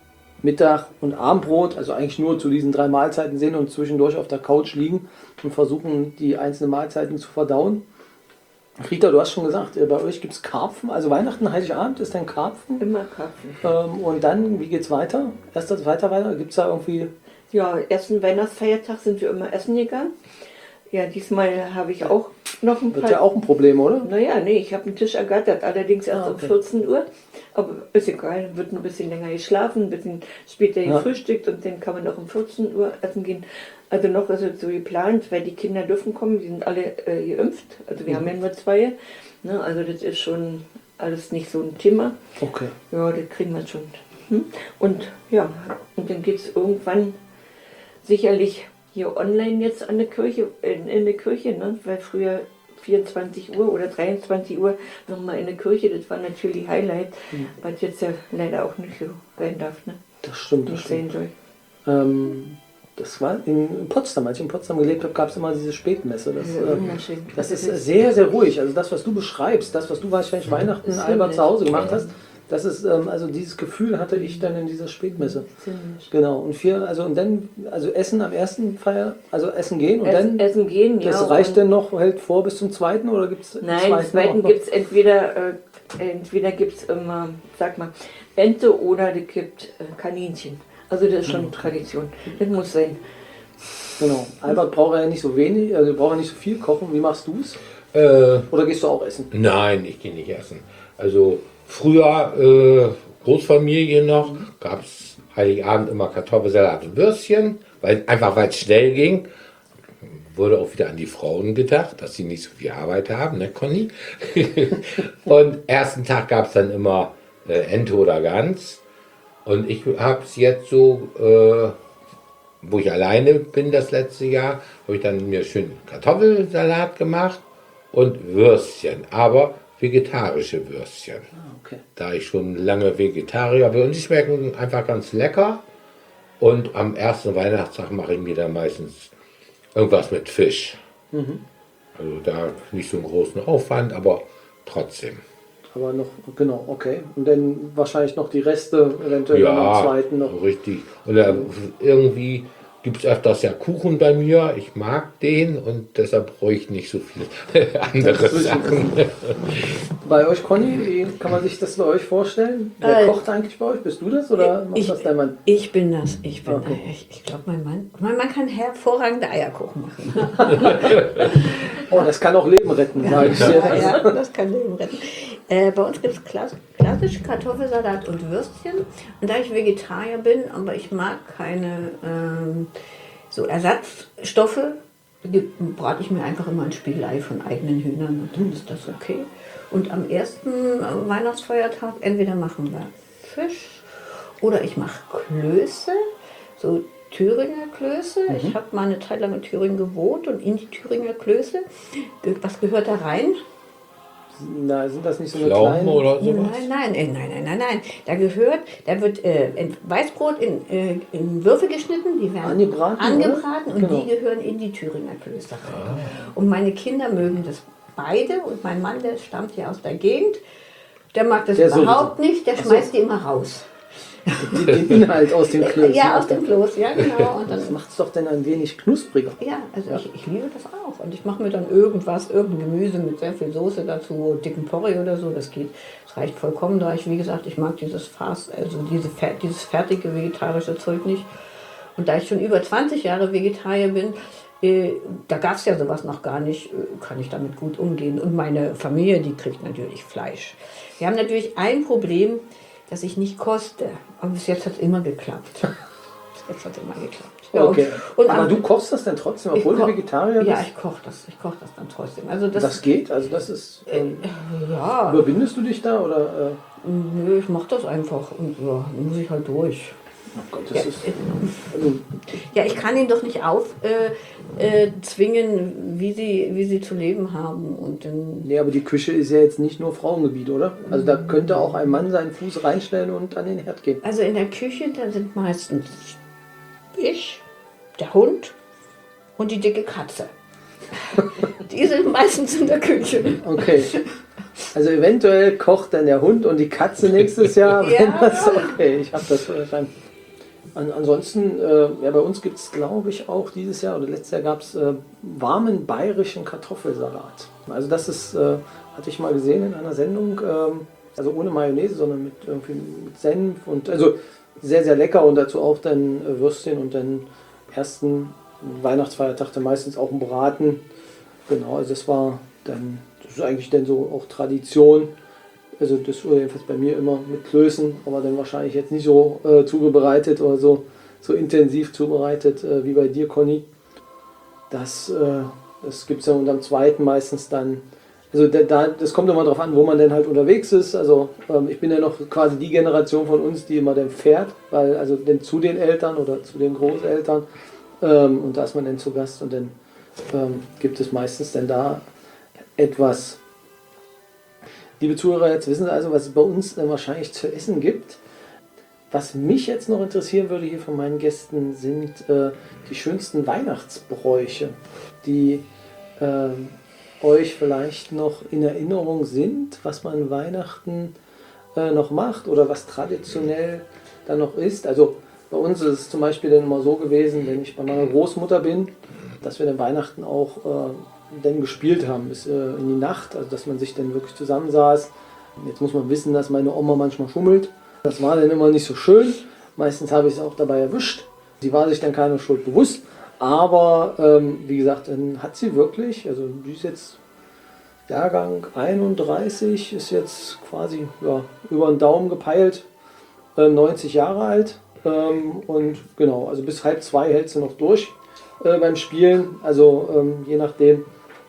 Mittag- und Abendbrot, also eigentlich nur zu diesen drei Mahlzeiten sehen und zwischendurch auf der Couch liegen und versuchen, die einzelnen Mahlzeiten zu verdauen. Rita, du hast schon gesagt, äh, bei euch gibt es Karpfen, also Weihnachten, Heiligabend ist ein Karpfen. Immer Karpfen. Ähm, und dann, wie geht's weiter? Erster, zweiter weiter? Gibt es da irgendwie... Ja, ersten Weihnachtsfeiertag sind wir immer essen gegangen. Ja, diesmal habe ich auch noch ein Wird paar... ja auch ein Problem, oder? Naja, nee, ich habe einen Tisch ergattert, allerdings erst Ah, um okay. vierzehn Uhr. Aber ist egal, wird ein bisschen länger geschlafen, ein bisschen später Ja. gefrühstückt und dann kann man noch um vierzehn Uhr essen gehen. Also noch ist es so geplant, weil die Kinder dürfen kommen, die sind alle äh, geimpft. Also wir Mhm. haben ja nur zwei. Ne? Also das ist schon alles nicht so ein Thema. Okay. Ja, das kriegen wir schon. Hm? Und ja, und dann geht es irgendwann sicherlich hier online jetzt an der Kirche, in, in der Kirche, ne? Weil früher vierundzwanzig Uhr oder dreiundzwanzig Uhr nochmal in der Kirche, das war natürlich Highlight, Mhm. was jetzt ja leider auch nicht so sein darf, ne? Das stimmt, das Nicht sein stimmt. soll. Ähm, das war in Potsdam, als ich in Potsdam gelebt habe, gab es immer diese Spätmesse. Das, Ja, äh, wunderschön. das ist sehr, sehr ruhig. Also das, was du beschreibst, das, was du wahrscheinlich Weihnachten ist Albert himmlisch. zu Hause gemacht hast, das ist, ähm, also dieses Gefühl hatte ich dann in dieser Spätmesse. Ziemlich. Genau. Und vier, also und dann, also Essen am ersten Feier, also Essen gehen und Essen, dann, essen gehen, ja. das reicht und- dann noch, hält vor bis zum zweiten oder gibt es Nein, im zweiten gibt es entweder, äh, entweder gibt's immer, sag mal, Ente oder es gibt äh, Kaninchen. Also das ist schon Tradition. Das muss sein. Genau. Albert braucht ja nicht so wenig, also braucht ja nicht so viel kochen. Wie machst du es? Äh, Oder gehst du auch essen? nein, ich gehe nicht essen. Also früher, äh, Großfamilie noch, gab es Heiligabend immer Kartoffelsalat und Würstchen, weil, einfach weil es schnell ging. Wurde auch wieder an die Frauen gedacht, dass sie nicht so viel Arbeit haben, ne Conny? Und ersten Tag gab es dann immer äh, Ente oder Gans. Und ich habe es jetzt so, äh, wo ich alleine bin das letzte Jahr, habe ich dann mir schön Kartoffelsalat gemacht und Würstchen, aber vegetarische Würstchen. Ah, okay. Da ich schon lange Vegetarier bin und die schmecken einfach ganz lecker. Und am ersten Weihnachtstag mache ich mir dann meistens irgendwas mit Fisch. Also da nicht so einen großen Aufwand, aber trotzdem. Aber noch, genau, okay. Und dann wahrscheinlich noch die Reste, eventuell dann am Ja, zweiten noch. richtig. Und äh, irgendwie gibt es öfters ja Kuchen bei mir. Ich mag den und deshalb brauche ich nicht so viel andere Sachen. Bei euch, Conny, wie kann man sich das bei euch vorstellen? Wer Äh, kocht eigentlich bei euch? Bist du das oder macht Ich, das dein Mann? ich bin das. Ich bin Okay. Ich, ich glaube, mein Mann, mein Mann kann hervorragende Eierkuchen machen. Oh, das kann auch Leben retten, sage ich dir. Ja, ja, das kann Leben retten. Äh, bei uns gibt es klass klassisch Kartoffelsalat und Würstchen. Und da ich Vegetarier bin, aber ich mag keine ähm, so Ersatzstoffe, die brate ich mir einfach immer ein Spiegelei von eigenen Hühnern und dann ist das okay. Und am ersten Weihnachtsfeiertag entweder machen wir Fisch oder ich mache Klöße, so Thüringer Klöße. Ich habe mal eine Zeit lang in Thüringen gewohnt und in die Thüringer Klöße, was gehört da rein? Na, sind das nicht so eine Pflaumen kleinen? oder sowas? Nein, nein, äh, nein, nein, nein, nein. Da gehört, da wird äh, in Weißbrot in, äh, in Würfel geschnitten, die werden Angebraten, angebraten oder? und Genau. die gehören in die Thüringer Klöße rein. Und meine Kinder mögen das beide und mein Mann, der stammt ja aus der Gegend, der mag das Der überhaupt sowieso. nicht, der Ach so. schmeißt die immer raus. Die, den Inhalt aus dem Klößchen. Ja, aus dem Kloß, ja genau. Und Das dann, macht es doch dann ein wenig knuspriger. ja, also Ich, ich liebe das auch. Und ich mache mir dann irgendwas, irgendein Gemüse mit sehr viel Soße dazu, dicken Porree oder so, das geht. Das reicht vollkommen, da ich, wie gesagt, ich mag dieses Fast, also diese, fer- dieses fertige vegetarische Zeug nicht. Und da ich schon über zwanzig Jahre Vegetarier bin, äh, da gab es ja sowas noch gar nicht, äh, kann ich damit gut umgehen. Und meine Familie, die kriegt natürlich Fleisch. Wir haben natürlich ein Problem, dass ich nicht koste. Aber bis jetzt hat es immer geklappt. Bis jetzt hat es immer geklappt. Ja, Okay. und, und Aber am- du kochst das denn trotzdem, obwohl ich du koch- Vegetarier bist? Ja, ich koche das. Ich koche das dann trotzdem. Also das, das geht? Also das ist... Ähm, ja, überwindest du dich da oder... Äh, nö, ich mache das einfach und ja, dann muss ich halt durch. oh Gott, das Ja, ist... Also, Ja, ich kann ihn doch nicht aufzwingen, äh, äh, zwingen, wie sie, wie sie zu leben haben. Und dann, nee, aber die Küche ist ja jetzt nicht nur Frauengebiet, oder? Also da könnte auch ein Mann seinen Fuß reinstellen und an den Herd gehen. also in der Küche, da sind meistens ich, der Hund und die dicke Katze. Die sind meistens in der Küche. Okay. Also eventuell kocht dann der Hund und die Katze nächstes Jahr. Ja. Wenn das, okay, ich habe das verstanden. An, ansonsten, äh, ja, bei uns gibt es, glaube ich, auch dieses Jahr oder letztes Jahr gab es äh, warmen bayerischen Kartoffelsalat. Also das ist, äh, hatte ich mal gesehen in einer Sendung, ähm, also ohne Mayonnaise, sondern mit, irgendwie mit Senf und also sehr, sehr lecker und dazu auch dann äh, Würstchen und dann ersten Weihnachtsfeiertag dann meistens auch ein Braten. Genau, also das war dann, das ist eigentlich dann so auch Tradition. Also das wurde jedenfalls bei mir immer mit Klößen, aber dann wahrscheinlich jetzt nicht so äh, zubereitet oder so, so intensiv zubereitet äh, wie bei dir, Conny. Das, äh, das gibt es ja unterm zweiten meistens dann. Also da, da, das kommt immer darauf an, wo man denn halt unterwegs ist. Also ähm, ich bin ja noch quasi die Generation von uns, die immer dann fährt, weil also dann zu den Eltern oder zu den Großeltern ähm, und da ist man dann zu Gast und dann ähm, gibt es meistens dann da etwas. Liebe Zuhörer, jetzt wissen Sie also, was es bei uns dann wahrscheinlich zu essen gibt. Was mich jetzt noch interessieren würde hier von meinen Gästen sind äh, die schönsten Weihnachtsbräuche, die äh, euch vielleicht noch in Erinnerung sind, was man Weihnachten äh, noch macht oder was traditionell dann noch ist. Also bei uns ist es zum Beispiel dann immer so gewesen, wenn ich bei meiner Großmutter bin, dass wir dann Weihnachten auch äh, dann gespielt haben bis äh, in die Nacht, also dass man sich dann wirklich zusammensaß. Jetzt muss man wissen, dass meine Oma manchmal schummelt. Das war dann immer nicht so schön. Meistens habe ich es auch dabei erwischt. Sie war sich dann keine Schuld bewusst. Aber ähm, wie gesagt, dann hat sie wirklich, also die ist jetzt Jahrgang einunddreißig, ist jetzt quasi ja, über den Daumen gepeilt, äh, neunzig Jahre alt. Ähm, und genau, also bis halb zwei hält sie noch durch äh, beim Spielen. Also ähm, je nachdem.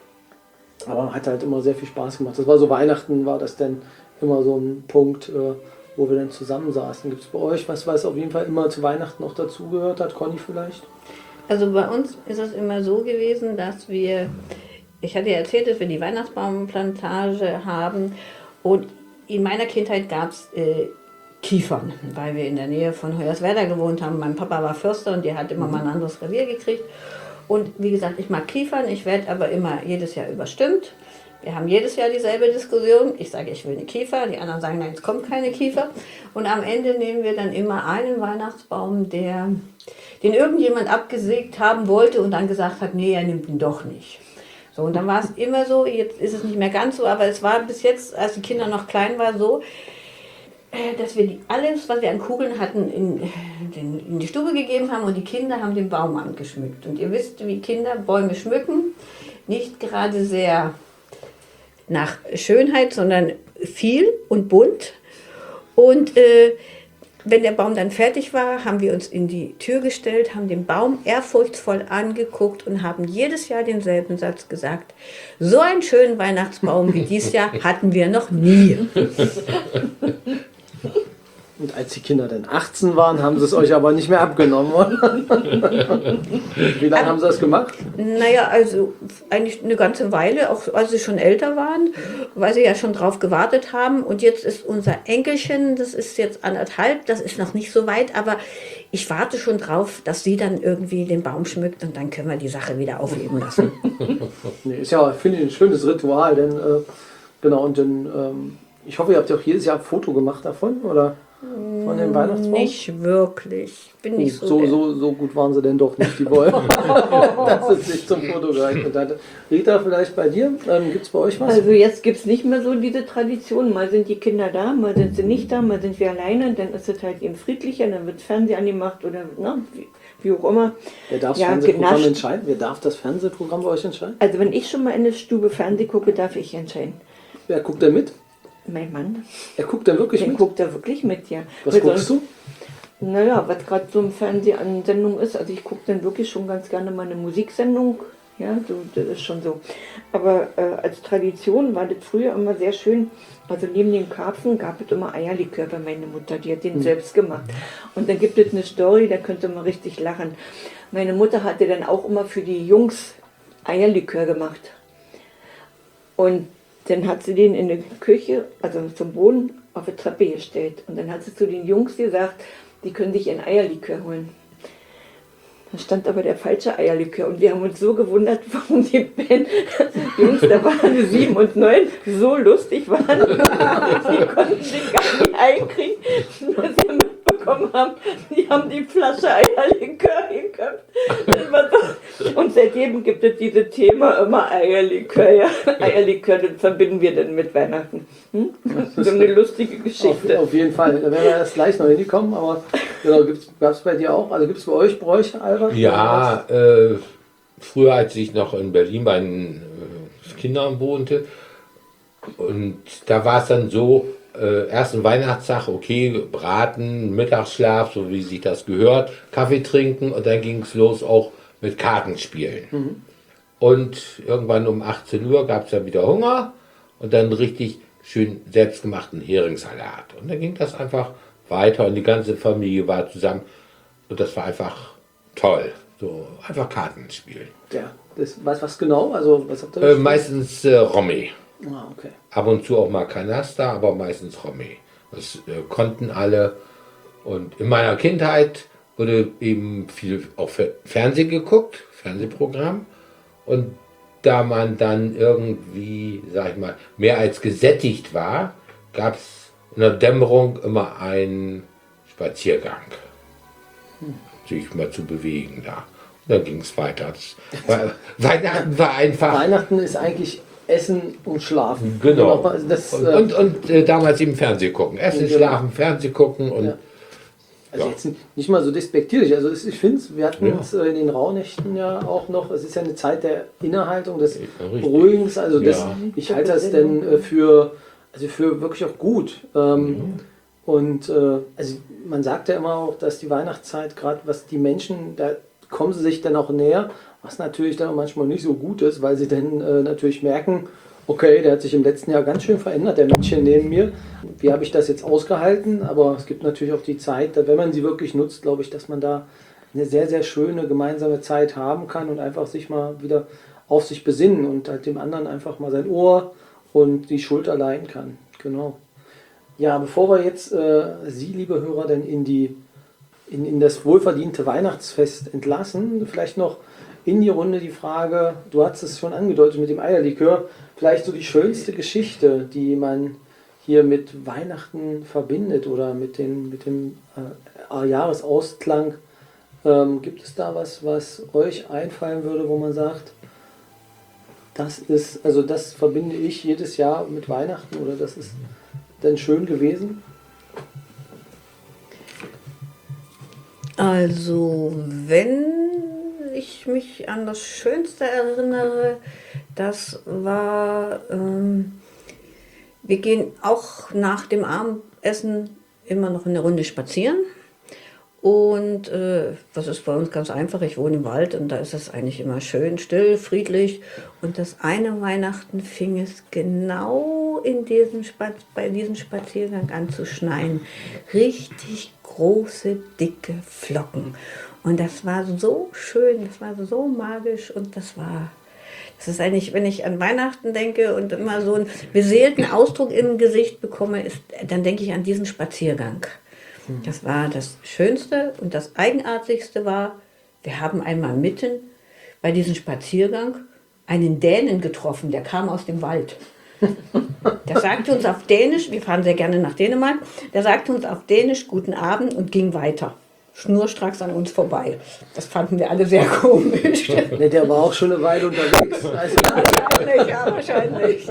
Aber hat halt immer sehr viel Spaß gemacht. Das war so Weihnachten, war das dann immer so ein Punkt, äh, wo wir dann zusammensaßen. Gibt es bei euch was, was auf jeden Fall immer zu Weihnachten noch dazugehört hat? Conny vielleicht? Also bei uns ist es immer so gewesen, dass wir, ich hatte ja erzählt, dass wir die Weihnachtsbaumplantage haben und in meiner Kindheit gab es äh, Kiefern, weil wir in der Nähe von Hoyerswerda gewohnt haben. Mein Papa war Förster und der hat immer mal ein anderes Revier gekriegt. Und wie gesagt, ich mag Kiefern, ich werde aber immer jedes Jahr überstimmt. Wir haben jedes Jahr dieselbe Diskussion. Ich sage, ich will eine Kiefer, die anderen sagen, nein, es kommt keine Kiefer. Und am Ende nehmen wir dann immer einen Weihnachtsbaum, der, den irgendjemand abgesägt haben wollte und dann gesagt hat, nee, er nimmt ihn doch nicht. So, und dann war es immer so, jetzt ist es nicht mehr ganz so, aber es war bis jetzt, als die Kinder noch klein waren, so, dass wir die, alles, was wir an Kugeln hatten, in, in, in die Stube gegeben haben und die Kinder haben den Baum angeschmückt. Und ihr wisst, wie Kinder Bäume schmücken, nicht gerade sehr nach Schönheit, sondern viel und bunt. Und äh, wenn der Baum dann fertig war, haben wir uns in die Tür gestellt, haben den Baum ehrfurchtsvoll angeguckt und haben jedes Jahr denselben Satz gesagt: So einen schönen Weihnachtsbaum wie dieses Jahr hatten wir noch nie. Und als die Kinder dann achtzehn waren, haben sie es euch aber nicht mehr abgenommen, oder? Wie lange haben sie das gemacht? Naja, also eigentlich eine ganze Weile, auch als sie schon älter waren, weil sie ja schon drauf gewartet haben. Und jetzt ist unser Enkelchen, das ist jetzt anderthalb, das ist noch nicht so weit, aber ich warte schon drauf, dass sie dann irgendwie den Baum schmückt und dann können wir die Sache wieder aufleben lassen. Nee, ist ja, finde ich, ein schönes Ritual, denn äh, genau, und dann, ähm, ich hoffe, ihr habt ja auch jedes Jahr ein Foto gemacht davon, oder? Von dem Weihnachtsbaum? Nicht wirklich. Bin nicht so, so, so, so gut waren sie denn doch nicht, die Bäume, dass es sich zum Foto geeignet hat. Rita, vielleicht bei dir? Ähm, gibt es bei euch was? Also jetzt gibt es nicht mehr so diese Tradition. Mal sind die Kinder da, mal sind sie nicht da, mal sind wir alleine. Dann ist es halt eben friedlicher, dann wird Fernsehen angemacht oder na, wie, wie auch immer. Wer darf das Ja, Fernsehprogramm genascht. entscheiden? Wer darf das Fernsehprogramm bei euch entscheiden? Also wenn ich schon mal in der Stube Fernsehen gucke, darf ich entscheiden. Wer guckt denn mit? Mein Mann, Er guckt dann wirklich der mit? guckt da wirklich mit, ja. Was Weil guckst sonst- du? Naja, was gerade so im Fernsehen an Sendung ist, also ich gucke dann wirklich schon ganz gerne mal eine Musiksendung, ja, so, das ist schon so. Aber äh, als Tradition war das früher immer sehr schön, also neben dem Karpfen gab es immer Eierlikör bei meiner Mutter, die hat den selbst gemacht. Und dann gibt es eine Story, da könnte man richtig lachen. Meine Mutter hatte dann auch immer für die Jungs Eierlikör gemacht. Und dann hat sie den in der Küche, also zum Boden, auf die Treppe gestellt. Und dann hat sie zu den Jungs gesagt, die können sich ein Eierlikör holen. Da stand aber der falsche Eierlikör. Und wir haben uns so gewundert, warum die Ben, Jungs, da waren sieben und neun, so lustig waren. Die konnten sich gar nicht einkriegen, dass sie mitbekommen bekommen haben, die haben die Flasche Eierlikör hingehabt. Das war so. Und seitdem gibt es dieses Thema immer Eierlikör. Ja. Eierlikör, das verbinden wir dann mit Weihnachten. Hm? So eine lustige Geschichte. Auf, auf jeden Fall. Da werden wir erst gleich noch hingekommen, aber genau, gab es bei dir auch? Also gibt es bei euch Bräuche, Albert? Ja, äh, früher, als ich noch in Berlin bei den äh, Kindern wohnte, und da war es dann so, äh, ersten Weihnachtstag, okay, Braten, Mittagsschlaf, so wie sich das gehört, Kaffee trinken und dann ging es los auch mit Kartenspielen. Mhm. Und irgendwann um achtzehn Uhr gab es dann wieder Hunger und dann richtig schön selbstgemachten Heringssalat. Und dann ging das einfach weiter und die ganze Familie war zusammen und das war einfach toll. So einfach Karten spielen. Ja, das, was, was genau? Also, was habt ihr äh, meistens äh, Romy. Ah, okay. Ab und zu auch mal Kanaster, aber meistens Romy. Das äh, konnten alle. Und in meiner Kindheit wurde eben viel auf Fernsehen geguckt, Fernsehprogramm. Und da man dann irgendwie, sag ich mal, mehr als gesättigt war, gab es in der Dämmerung immer einen Spaziergang. Hm. Sich mal zu bewegen da. Und dann ging es weiter. Das war, Weihnachten war einfach. Weihnachten ist eigentlich Essen und Schlafen. Genau. Also das, und äh, und, und äh, damals eben Fernsehen gucken. Essen, genau. Schlafen, Fernsehen gucken. Und, ja. Also ja. jetzt nicht mal so despektierlich. Also es, ich finde, wir hatten Ja. uns äh, in den Rauhnächten ja auch noch, es ist ja eine Zeit der Innehaltung, des Richtig. Beruhigens. Also das, Ja. ich halte das denn äh, für, also für wirklich auch gut. Ähm, Mhm. Und äh, also man sagt ja immer auch, dass die Weihnachtszeit, gerade was die Menschen, da kommen sie sich dann auch näher, was natürlich dann auch manchmal nicht so gut ist, weil sie dann äh, natürlich merken, okay, der hat sich im letzten Jahr ganz schön verändert, der Mädchen neben mir. Wie habe ich das jetzt ausgehalten? Aber es gibt natürlich auch die Zeit, wenn man sie wirklich nutzt, glaube ich, dass man da eine sehr, sehr schöne gemeinsame Zeit haben kann und einfach sich mal wieder auf sich besinnen und halt dem anderen einfach mal sein Ohr und die Schulter leihen kann. Genau. Ja, bevor wir jetzt äh, Sie, liebe Hörer, denn in, die, in, in das wohlverdiente Weihnachtsfest entlassen, vielleicht noch in die Runde die Frage, du hast es schon angedeutet mit dem Eierlikör, vielleicht so die schönste Geschichte, die man hier mit Weihnachten verbindet oder mit, den, mit dem äh, Jahresausklang. Ähm, gibt es da was, was euch einfallen würde, wo man sagt, das ist, also das verbinde ich jedes Jahr mit Weihnachten oder das ist denn schön gewesen? Also, wenn ich mich an das Schönste erinnere, das war, ähm, wir gehen auch nach dem Abendessen immer noch eine Runde spazieren. Und äh, das ist bei uns ganz einfach, ich wohne im Wald und da ist es eigentlich immer schön, still, friedlich. Und das eine Weihnachten fing es genau in diesem Spaz bei diesem Spaziergang an zu schneien. Richtig große, dicke Flocken. Und das war so schön, das war so magisch und das war... Das ist eigentlich, wenn ich an Weihnachten denke und immer so einen beseelten Ausdruck im Gesicht bekomme, ist, dann denke ich an diesen Spaziergang. Das war das Schönste und das Eigenartigste war, wir haben einmal mitten bei diesem Spaziergang einen Dänen getroffen, der kam aus dem Wald. Der sagte uns auf Dänisch, wir fahren sehr gerne nach Dänemark, der sagte uns auf Dänisch guten Abend und ging weiter. Schnurstracks an uns vorbei. Das fanden wir alle sehr komisch. Ne, der war auch schon eine Weile unterwegs. Also, Wahrscheinlich, ja, wahrscheinlich.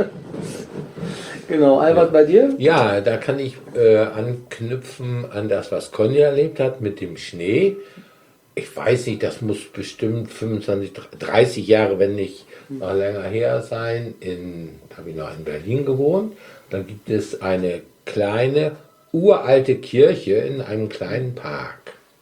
genau, Albert, bei dir? Ja, da kann ich äh, anknüpfen an das, was Conny erlebt hat mit dem Schnee. Ich weiß nicht, das muss bestimmt fünfundzwanzig, dreißig Jahre, wenn nicht noch länger her sein. In, da habe ich noch in Berlin gewohnt. Dann gibt es eine kleine, uralte Kirche in einem kleinen Park.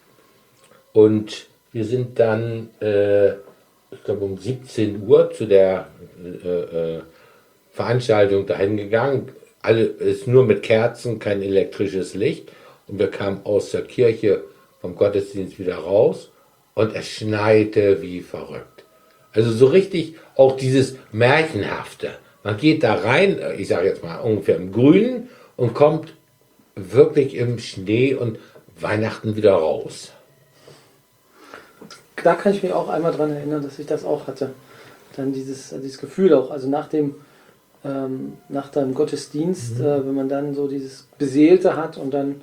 Und wir sind dann, äh, ich glaube um siebzehn Uhr zu der äh, äh, Veranstaltung dahin gegangen. Alle ist nur mit Kerzen, kein elektrisches Licht. Und wir kamen aus der Kirche vom Gottesdienst wieder raus und es schneite wie verrückt. Also so richtig auch dieses Märchenhafte. Man geht da rein, ich sage jetzt mal ungefähr im Grünen und kommt wirklich im Schnee und Weihnachten wieder raus. Da kann ich mich auch einmal dran erinnern, dass ich das auch hatte. Dann dieses, dieses Gefühl auch, also nach dem ähm, nach deinem Gottesdienst, mhm. äh, wenn man dann so dieses Beseelte hat und dann,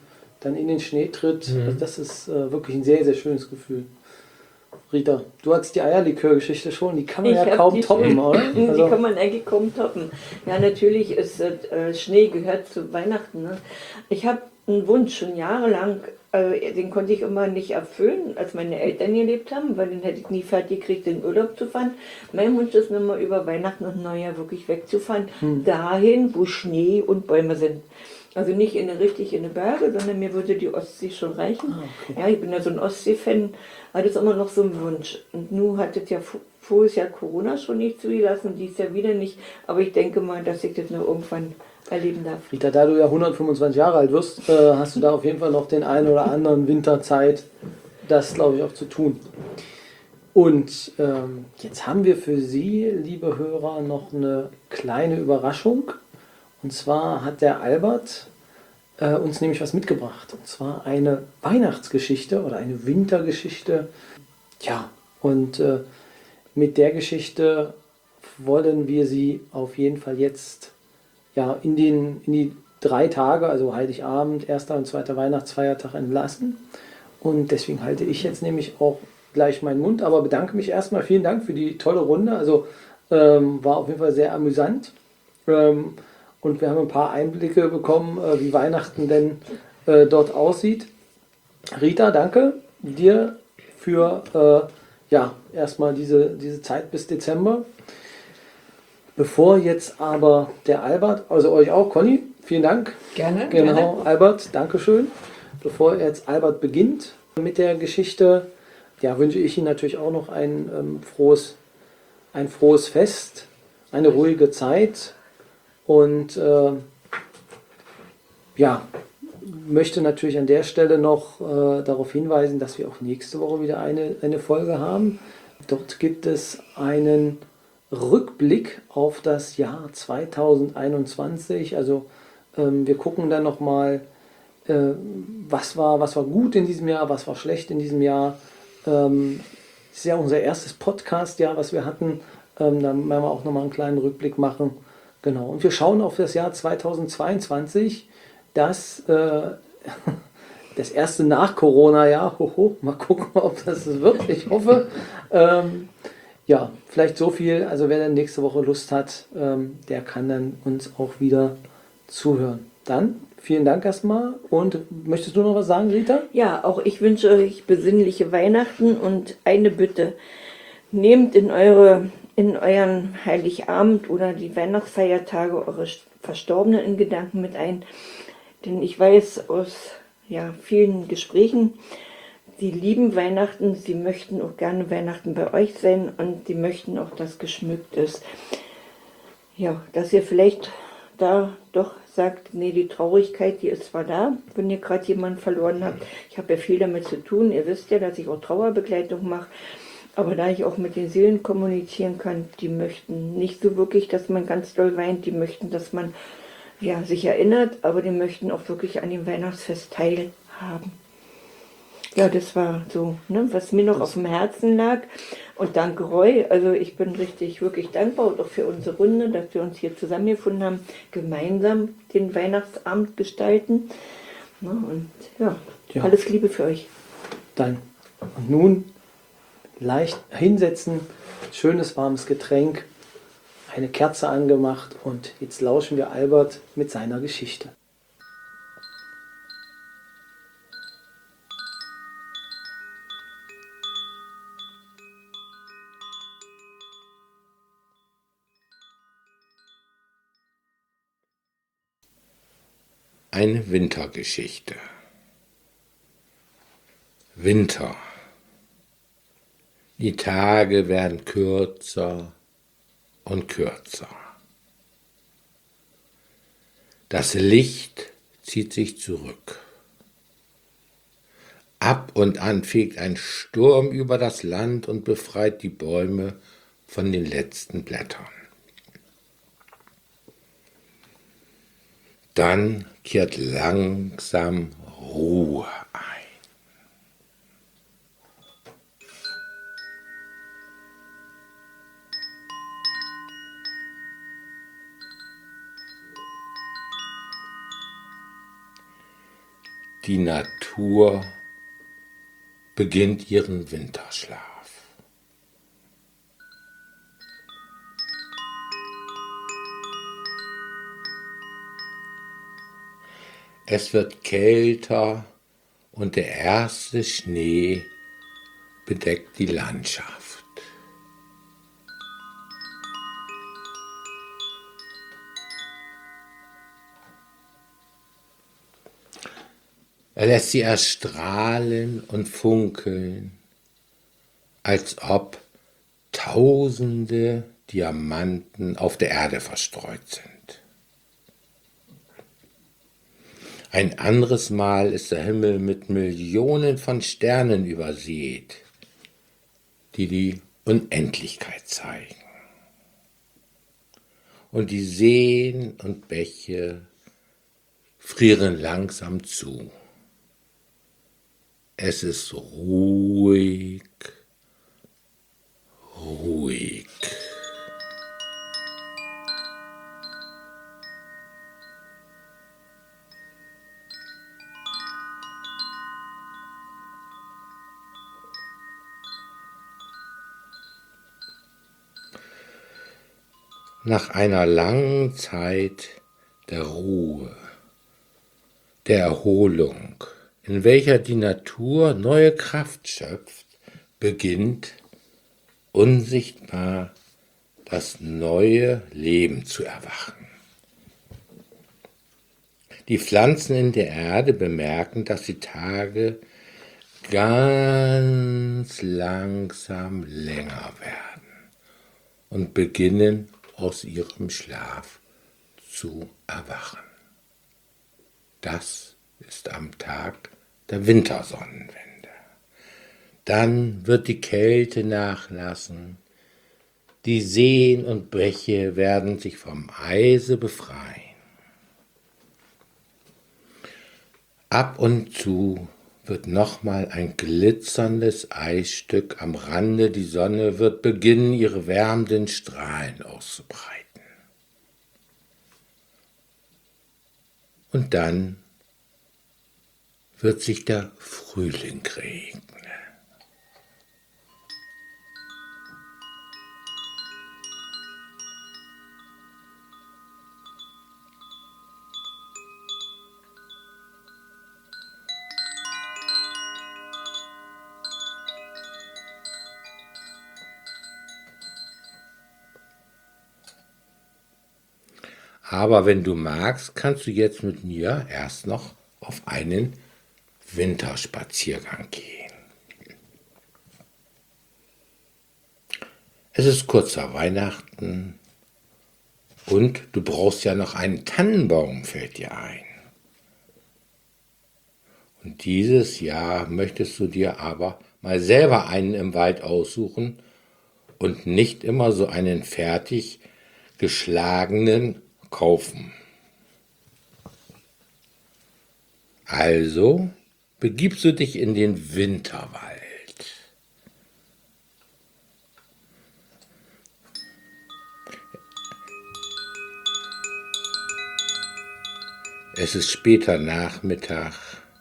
dann in den Schnee tritt. Also das ist äh, wirklich ein sehr, sehr schönes Gefühl. Rita, du hattest die Eierlikör-Geschichte schon, die kann man Ich ja hab kaum die toppen, schon. oder? Die Also, kann man eigentlich kaum toppen. Ja, natürlich ist äh, Schnee gehört zu Weihnachten. Ne? Ich habe einen Wunsch schon jahrelang, äh, den konnte ich immer nicht erfüllen, als meine Eltern gelebt haben, weil den hätte ich nie fertig gekriegt, in Urlaub zu fahren. Mein Wunsch ist nur mal über Weihnachten und Neujahr wirklich wegzufahren, dahin, wo Schnee und Bäume sind. Also nicht in eine, richtig in die Berge, sondern mir würde die Ostsee schon reichen. Ah, okay. Ja, ich bin ja so ein Ostsee-Fan, aber das ist immer noch so ein Wunsch. Und nun hat es ja v- voriges Jahr Corona schon nicht zugelassen, dies Jahr wieder nicht. Aber ich denke mal, dass ich das noch irgendwann erleben darf. Rita, da du ja hundertfünfundzwanzig Jahre alt wirst, äh, hast du da auf jeden Fall noch den einen oder anderen Winterzeit, das glaube ich auch zu tun. Und ähm, jetzt haben wir für Sie, liebe Hörer, noch eine kleine Überraschung. Und zwar hat der Albert äh, uns nämlich was mitgebracht. Und zwar eine Weihnachtsgeschichte oder eine Wintergeschichte. Ja, und äh, mit der Geschichte wollen wir Sie auf jeden Fall jetzt ja, in, den, in die drei Tage, also Heiligabend, erster und zweiter Weihnachtsfeiertag entlassen. Und deswegen halte ich jetzt nämlich auch gleich meinen Mund, aber bedanke mich erstmal. Vielen Dank für die tolle Runde. Also ähm, war auf jeden Fall sehr amüsant. Ähm, und wir haben ein paar Einblicke bekommen, äh, wie Weihnachten denn äh, dort aussieht. Rita, danke dir für äh, ja, erstmal diese, diese Zeit bis Dezember. Bevor jetzt aber der Albert, also euch auch, Conny, vielen Dank. Gerne. Genau, Gerne. Albert, Dankeschön. Bevor jetzt Albert beginnt mit der Geschichte, ja, wünsche ich Ihnen natürlich auch noch ein, ähm, frohes, ein frohes Fest, eine ruhige Zeit und äh, ja, möchte natürlich an der Stelle noch äh, darauf hinweisen, dass wir auch nächste Woche wieder eine, eine Folge haben. Dort gibt es einen Rückblick auf das Jahr zweitausendeinundzwanzig. Also ähm, wir gucken dann nochmal, äh, was war, was war gut in diesem Jahr, was war schlecht in diesem Jahr. Ähm, das ist ja unser erstes Podcast-Jahr, was wir hatten. Ähm, dann werden wir auch nochmal einen kleinen Rückblick machen. Genau. Und wir schauen auf das Jahr zweitausendzweiundzwanzig, das äh, das erste Nach-Corona-Jahr. Hoho, mal gucken, ob das es wird. Ich hoffe. Ähm, ja, vielleicht so viel. Also wer dann nächste Woche Lust hat, ähm, der kann dann uns auch wieder zuhören. Dann vielen Dank erstmal. Und möchtest du noch was sagen, Rita? Ja, auch ich wünsche euch besinnliche Weihnachten und eine Bitte. Nehmt in, eure, in euren Heiligabend oder die Weihnachtsfeiertage eure Verstorbenen in Gedanken mit ein. Denn ich weiß aus ja, vielen Gesprächen, sie lieben Weihnachten, sie möchten auch gerne Weihnachten bei euch sein und sie möchten auch, dass geschmückt ist. Ja, dass ihr vielleicht da doch sagt, nee, die Traurigkeit, die ist zwar da, wenn ihr gerade jemanden verloren habt. Ich habe ja viel damit zu tun, ihr wisst ja, dass ich auch Trauerbegleitung mache. Aber da ich auch mit den Seelen kommunizieren kann, die möchten nicht so wirklich, dass man ganz doll weint, die möchten, dass man ja, sich erinnert, aber die möchten auch wirklich an dem Weihnachtsfest teilhaben. Ja, das war so, ne, was mir noch auf dem Herzen lag. Und danke Roy, also ich bin richtig, wirklich dankbar und auch für unsere Runde, dass wir uns hier zusammengefunden haben, gemeinsam den Weihnachtsabend gestalten. Ne, und ja, Ja. alles Liebe für euch. Dann. Und nun leicht hinsetzen, schönes warmes Getränk, eine Kerze angemacht und jetzt lauschen wir Albert mit seiner Geschichte. Eine Wintergeschichte. Winter. Die Tage werden kürzer und kürzer. Das Licht zieht sich zurück. Ab und an fegt ein Sturm über das Land und befreit die Bäume von den letzten Blättern. Dann kehrt langsam Ruhe ein. Die Natur beginnt ihren Winterschlaf. Es wird kälter und der erste Schnee bedeckt die Landschaft. Er lässt sie erstrahlen und funkeln, als ob tausende Diamanten auf der Erde verstreut sind. Ein anderes Mal ist der Himmel mit Millionen von Sternen übersät, die die Unendlichkeit zeigen. Und die Seen und Bäche frieren langsam zu. Es ist ruhig, ruhig. Nach einer langen Zeit der Ruhe, der Erholung, in welcher die Natur neue Kraft schöpft, beginnt unsichtbar das neue Leben zu erwachen. Die Pflanzen in der Erde bemerken, dass die Tage ganz langsam länger werden und beginnen aus ihrem Schlaf zu erwachen. Das ist am Tag der Wintersonnenwende. Dann wird die Kälte nachlassen, die Seen und Bäche werden sich vom Eise befreien. Ab und zu wird nochmal ein glitzerndes Eisstück am Rande, die Sonne wird beginnen, ihre wärmenden Strahlen auszubreiten. Und dann wird sich der Frühling regnen. Aber wenn du magst, kannst du jetzt mit mir erst noch auf einen Winterspaziergang gehen. Es ist kurz vor Weihnachten und du brauchst ja noch einen Tannenbaum, fällt dir ein. Und dieses Jahr möchtest du dir aber mal selber einen im Wald aussuchen und nicht immer so einen fertig geschlagenen kaufen. Also begibst du dich in den Winterwald. Es ist später Nachmittag.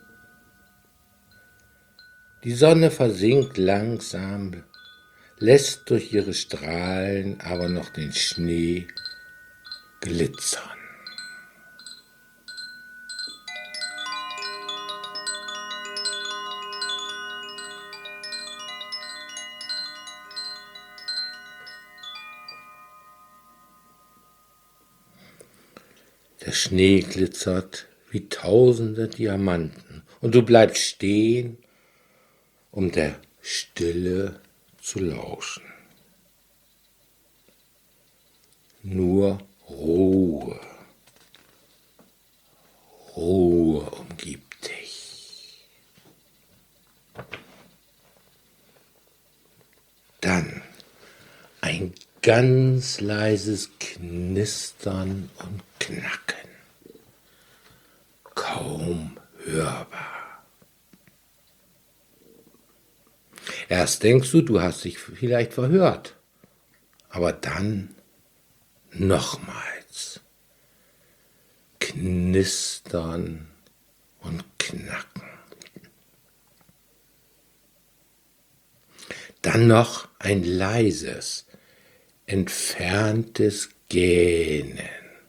Die Sonne versinkt langsam, lässt durch ihre Strahlen aber noch den Schnee glitzern. Der Schnee glitzert wie tausende Diamanten und du bleibst stehen, um der Stille zu lauschen. Nur Ruhe, Ruhe umgibt dich. Dann ein ganz leises Knistern und Knacken, kaum hörbar. Erst denkst du, du hast dich vielleicht verhört, aber dann nochmals knistern und Knacken. Dann noch ein leises, entferntes Gähnen,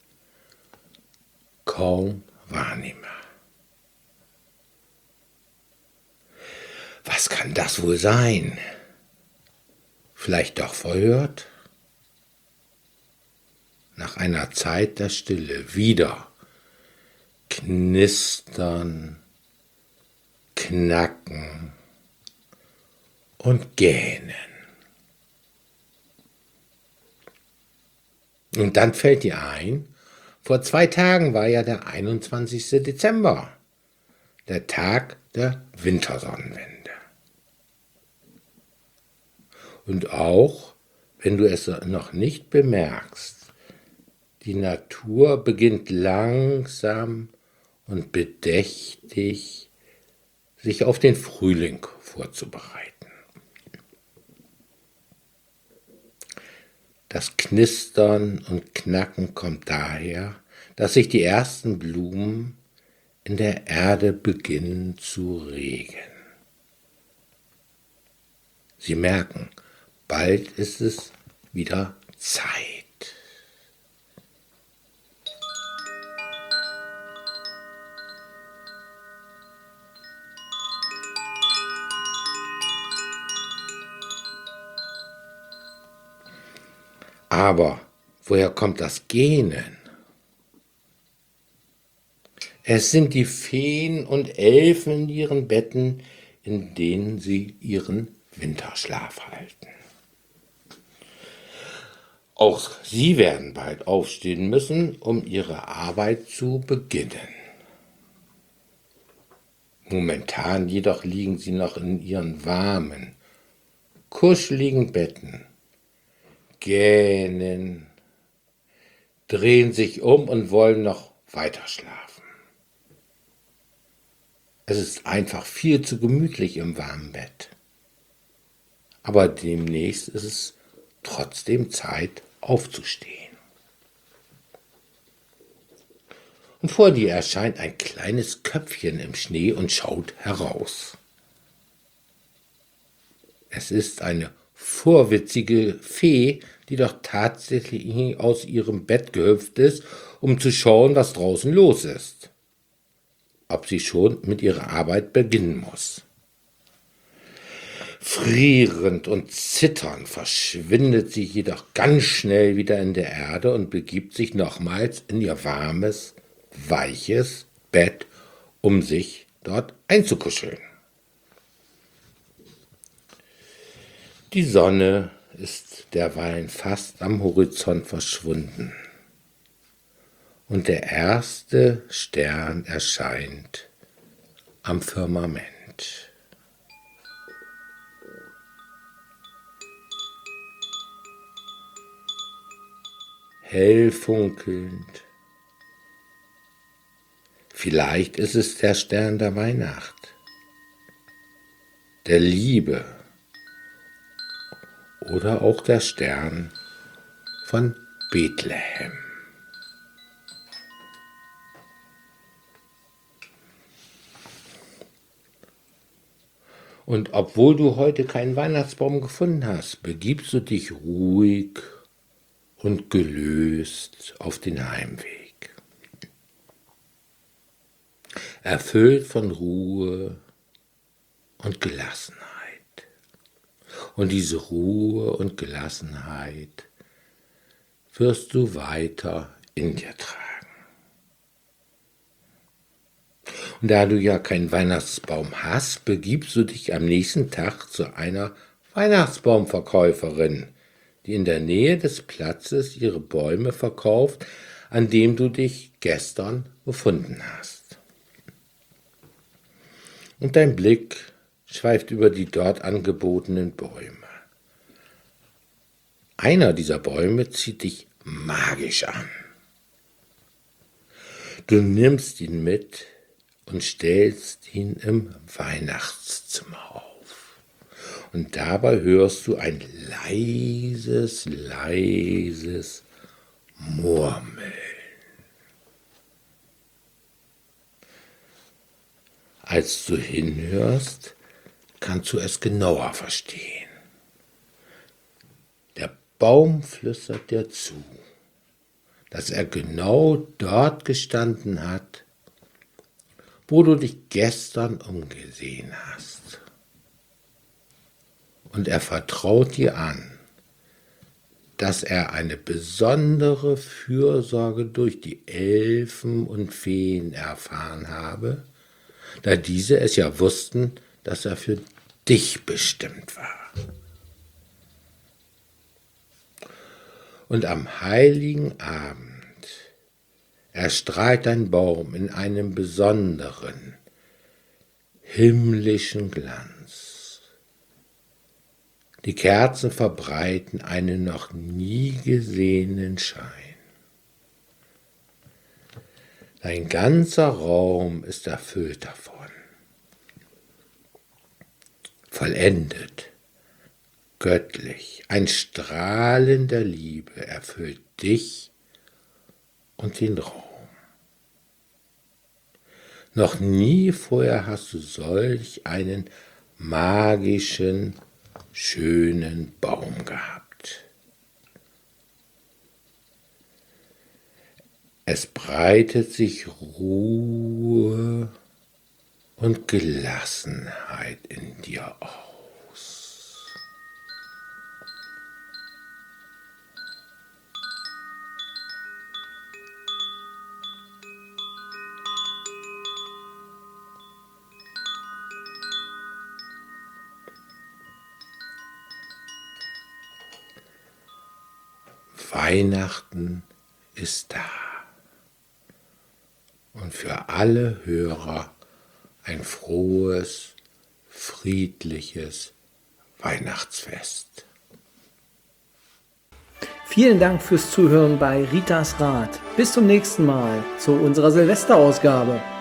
kaum wahrnehmbar. Was kann das wohl sein? Vielleicht doch verhört? Nach einer Zeit der Stille wieder knistern, knacken und gähnen. Und dann fällt dir ein, vor zwei Tagen war ja der einundzwanzigste Dezember, der Tag der Wintersonnenwende. Und auch, wenn du es noch nicht bemerkst, die Natur beginnt langsam und bedächtig sich auf den Frühling vorzubereiten. Das Knistern und Knacken kommt daher, dass sich die ersten Blumen in der Erde beginnen zu regen. Sie merken, bald ist es wieder Zeit. Aber woher kommt das Gähnen? Es sind die Feen und Elfen in ihren Betten, in denen sie ihren Winterschlaf halten. Auch sie werden bald aufstehen müssen, um ihre Arbeit zu beginnen. Momentan jedoch liegen sie noch in ihren warmen, kuscheligen Betten, gähnen, drehen sich um und wollen noch weiter schlafen. Es ist einfach viel zu gemütlich im warmen Bett. Aber demnächst ist es trotzdem Zeit, aufzustehen. Und vor dir erscheint ein kleines Köpfchen im Schnee und schaut heraus. Es ist eine vorwitzige Fee, die doch tatsächlich aus ihrem Bett gehüpft ist, um zu schauen, was draußen los ist. Ob sie schon mit ihrer Arbeit beginnen muss. Frierend und zitternd verschwindet sie jedoch ganz schnell wieder in der Erde und begibt sich nochmals in ihr warmes, weiches Bett, um sich dort einzukuscheln. Die Sonne ist derweilen fast am Horizont verschwunden und der erste Stern erscheint am Firmament. Hell funkelnd. Vielleicht ist es der Stern der Weihnacht, der Liebe oder auch der Stern von Bethlehem. Und obwohl du heute keinen Weihnachtsbaum gefunden hast, begibst du dich ruhig und gelöst auf den Heimweg. Erfüllt von Ruhe und Gelassenheit. Und diese Ruhe und Gelassenheit wirst du weiter in dir tragen. Und da du ja keinen Weihnachtsbaum hast, begibst du dich am nächsten Tag zu einer Weihnachtsbaumverkäuferin, die in der Nähe des Platzes ihre Bäume verkauft, an dem du dich gestern befunden hast. Und dein Blick schweift über die dort angebotenen Bäume. Einer dieser Bäume zieht dich magisch an. Du nimmst ihn mit und stellst ihn im Weihnachtszimmer auf. Und dabei hörst du ein leises, leises Murmeln. Als du hinhörst, kannst du es genauer verstehen. Der Baum flüstert dir zu, dass er genau dort gestanden hat, wo du dich gestern umgesehen hast. Und er vertraut dir an, dass er eine besondere Fürsorge durch die Elfen und Feen erfahren habe, da diese es ja wussten, dass er für dich bestimmt war. Und am heiligen Abend erstrahlt dein Baum in einem besonderen, himmlischen Glanz. Die Kerzen verbreiten einen noch nie gesehenen Schein. Dein ganzer Raum ist erfüllt davon. Vollendet, göttlich, ein Strahlen der Liebe erfüllt dich und den Raum. Noch nie vorher hast du solch einen magischen, schönen Baum gehabt. Es breitet sich Ruhe und Gelassenheit in dir aus. Weihnachten ist da. Und für alle Hörer ein frohes, friedliches Weihnachtsfest. Vielen Dank fürs Zuhören bei Ritas Rat. Bis zum nächsten Mal zu unserer Silvesterausgabe.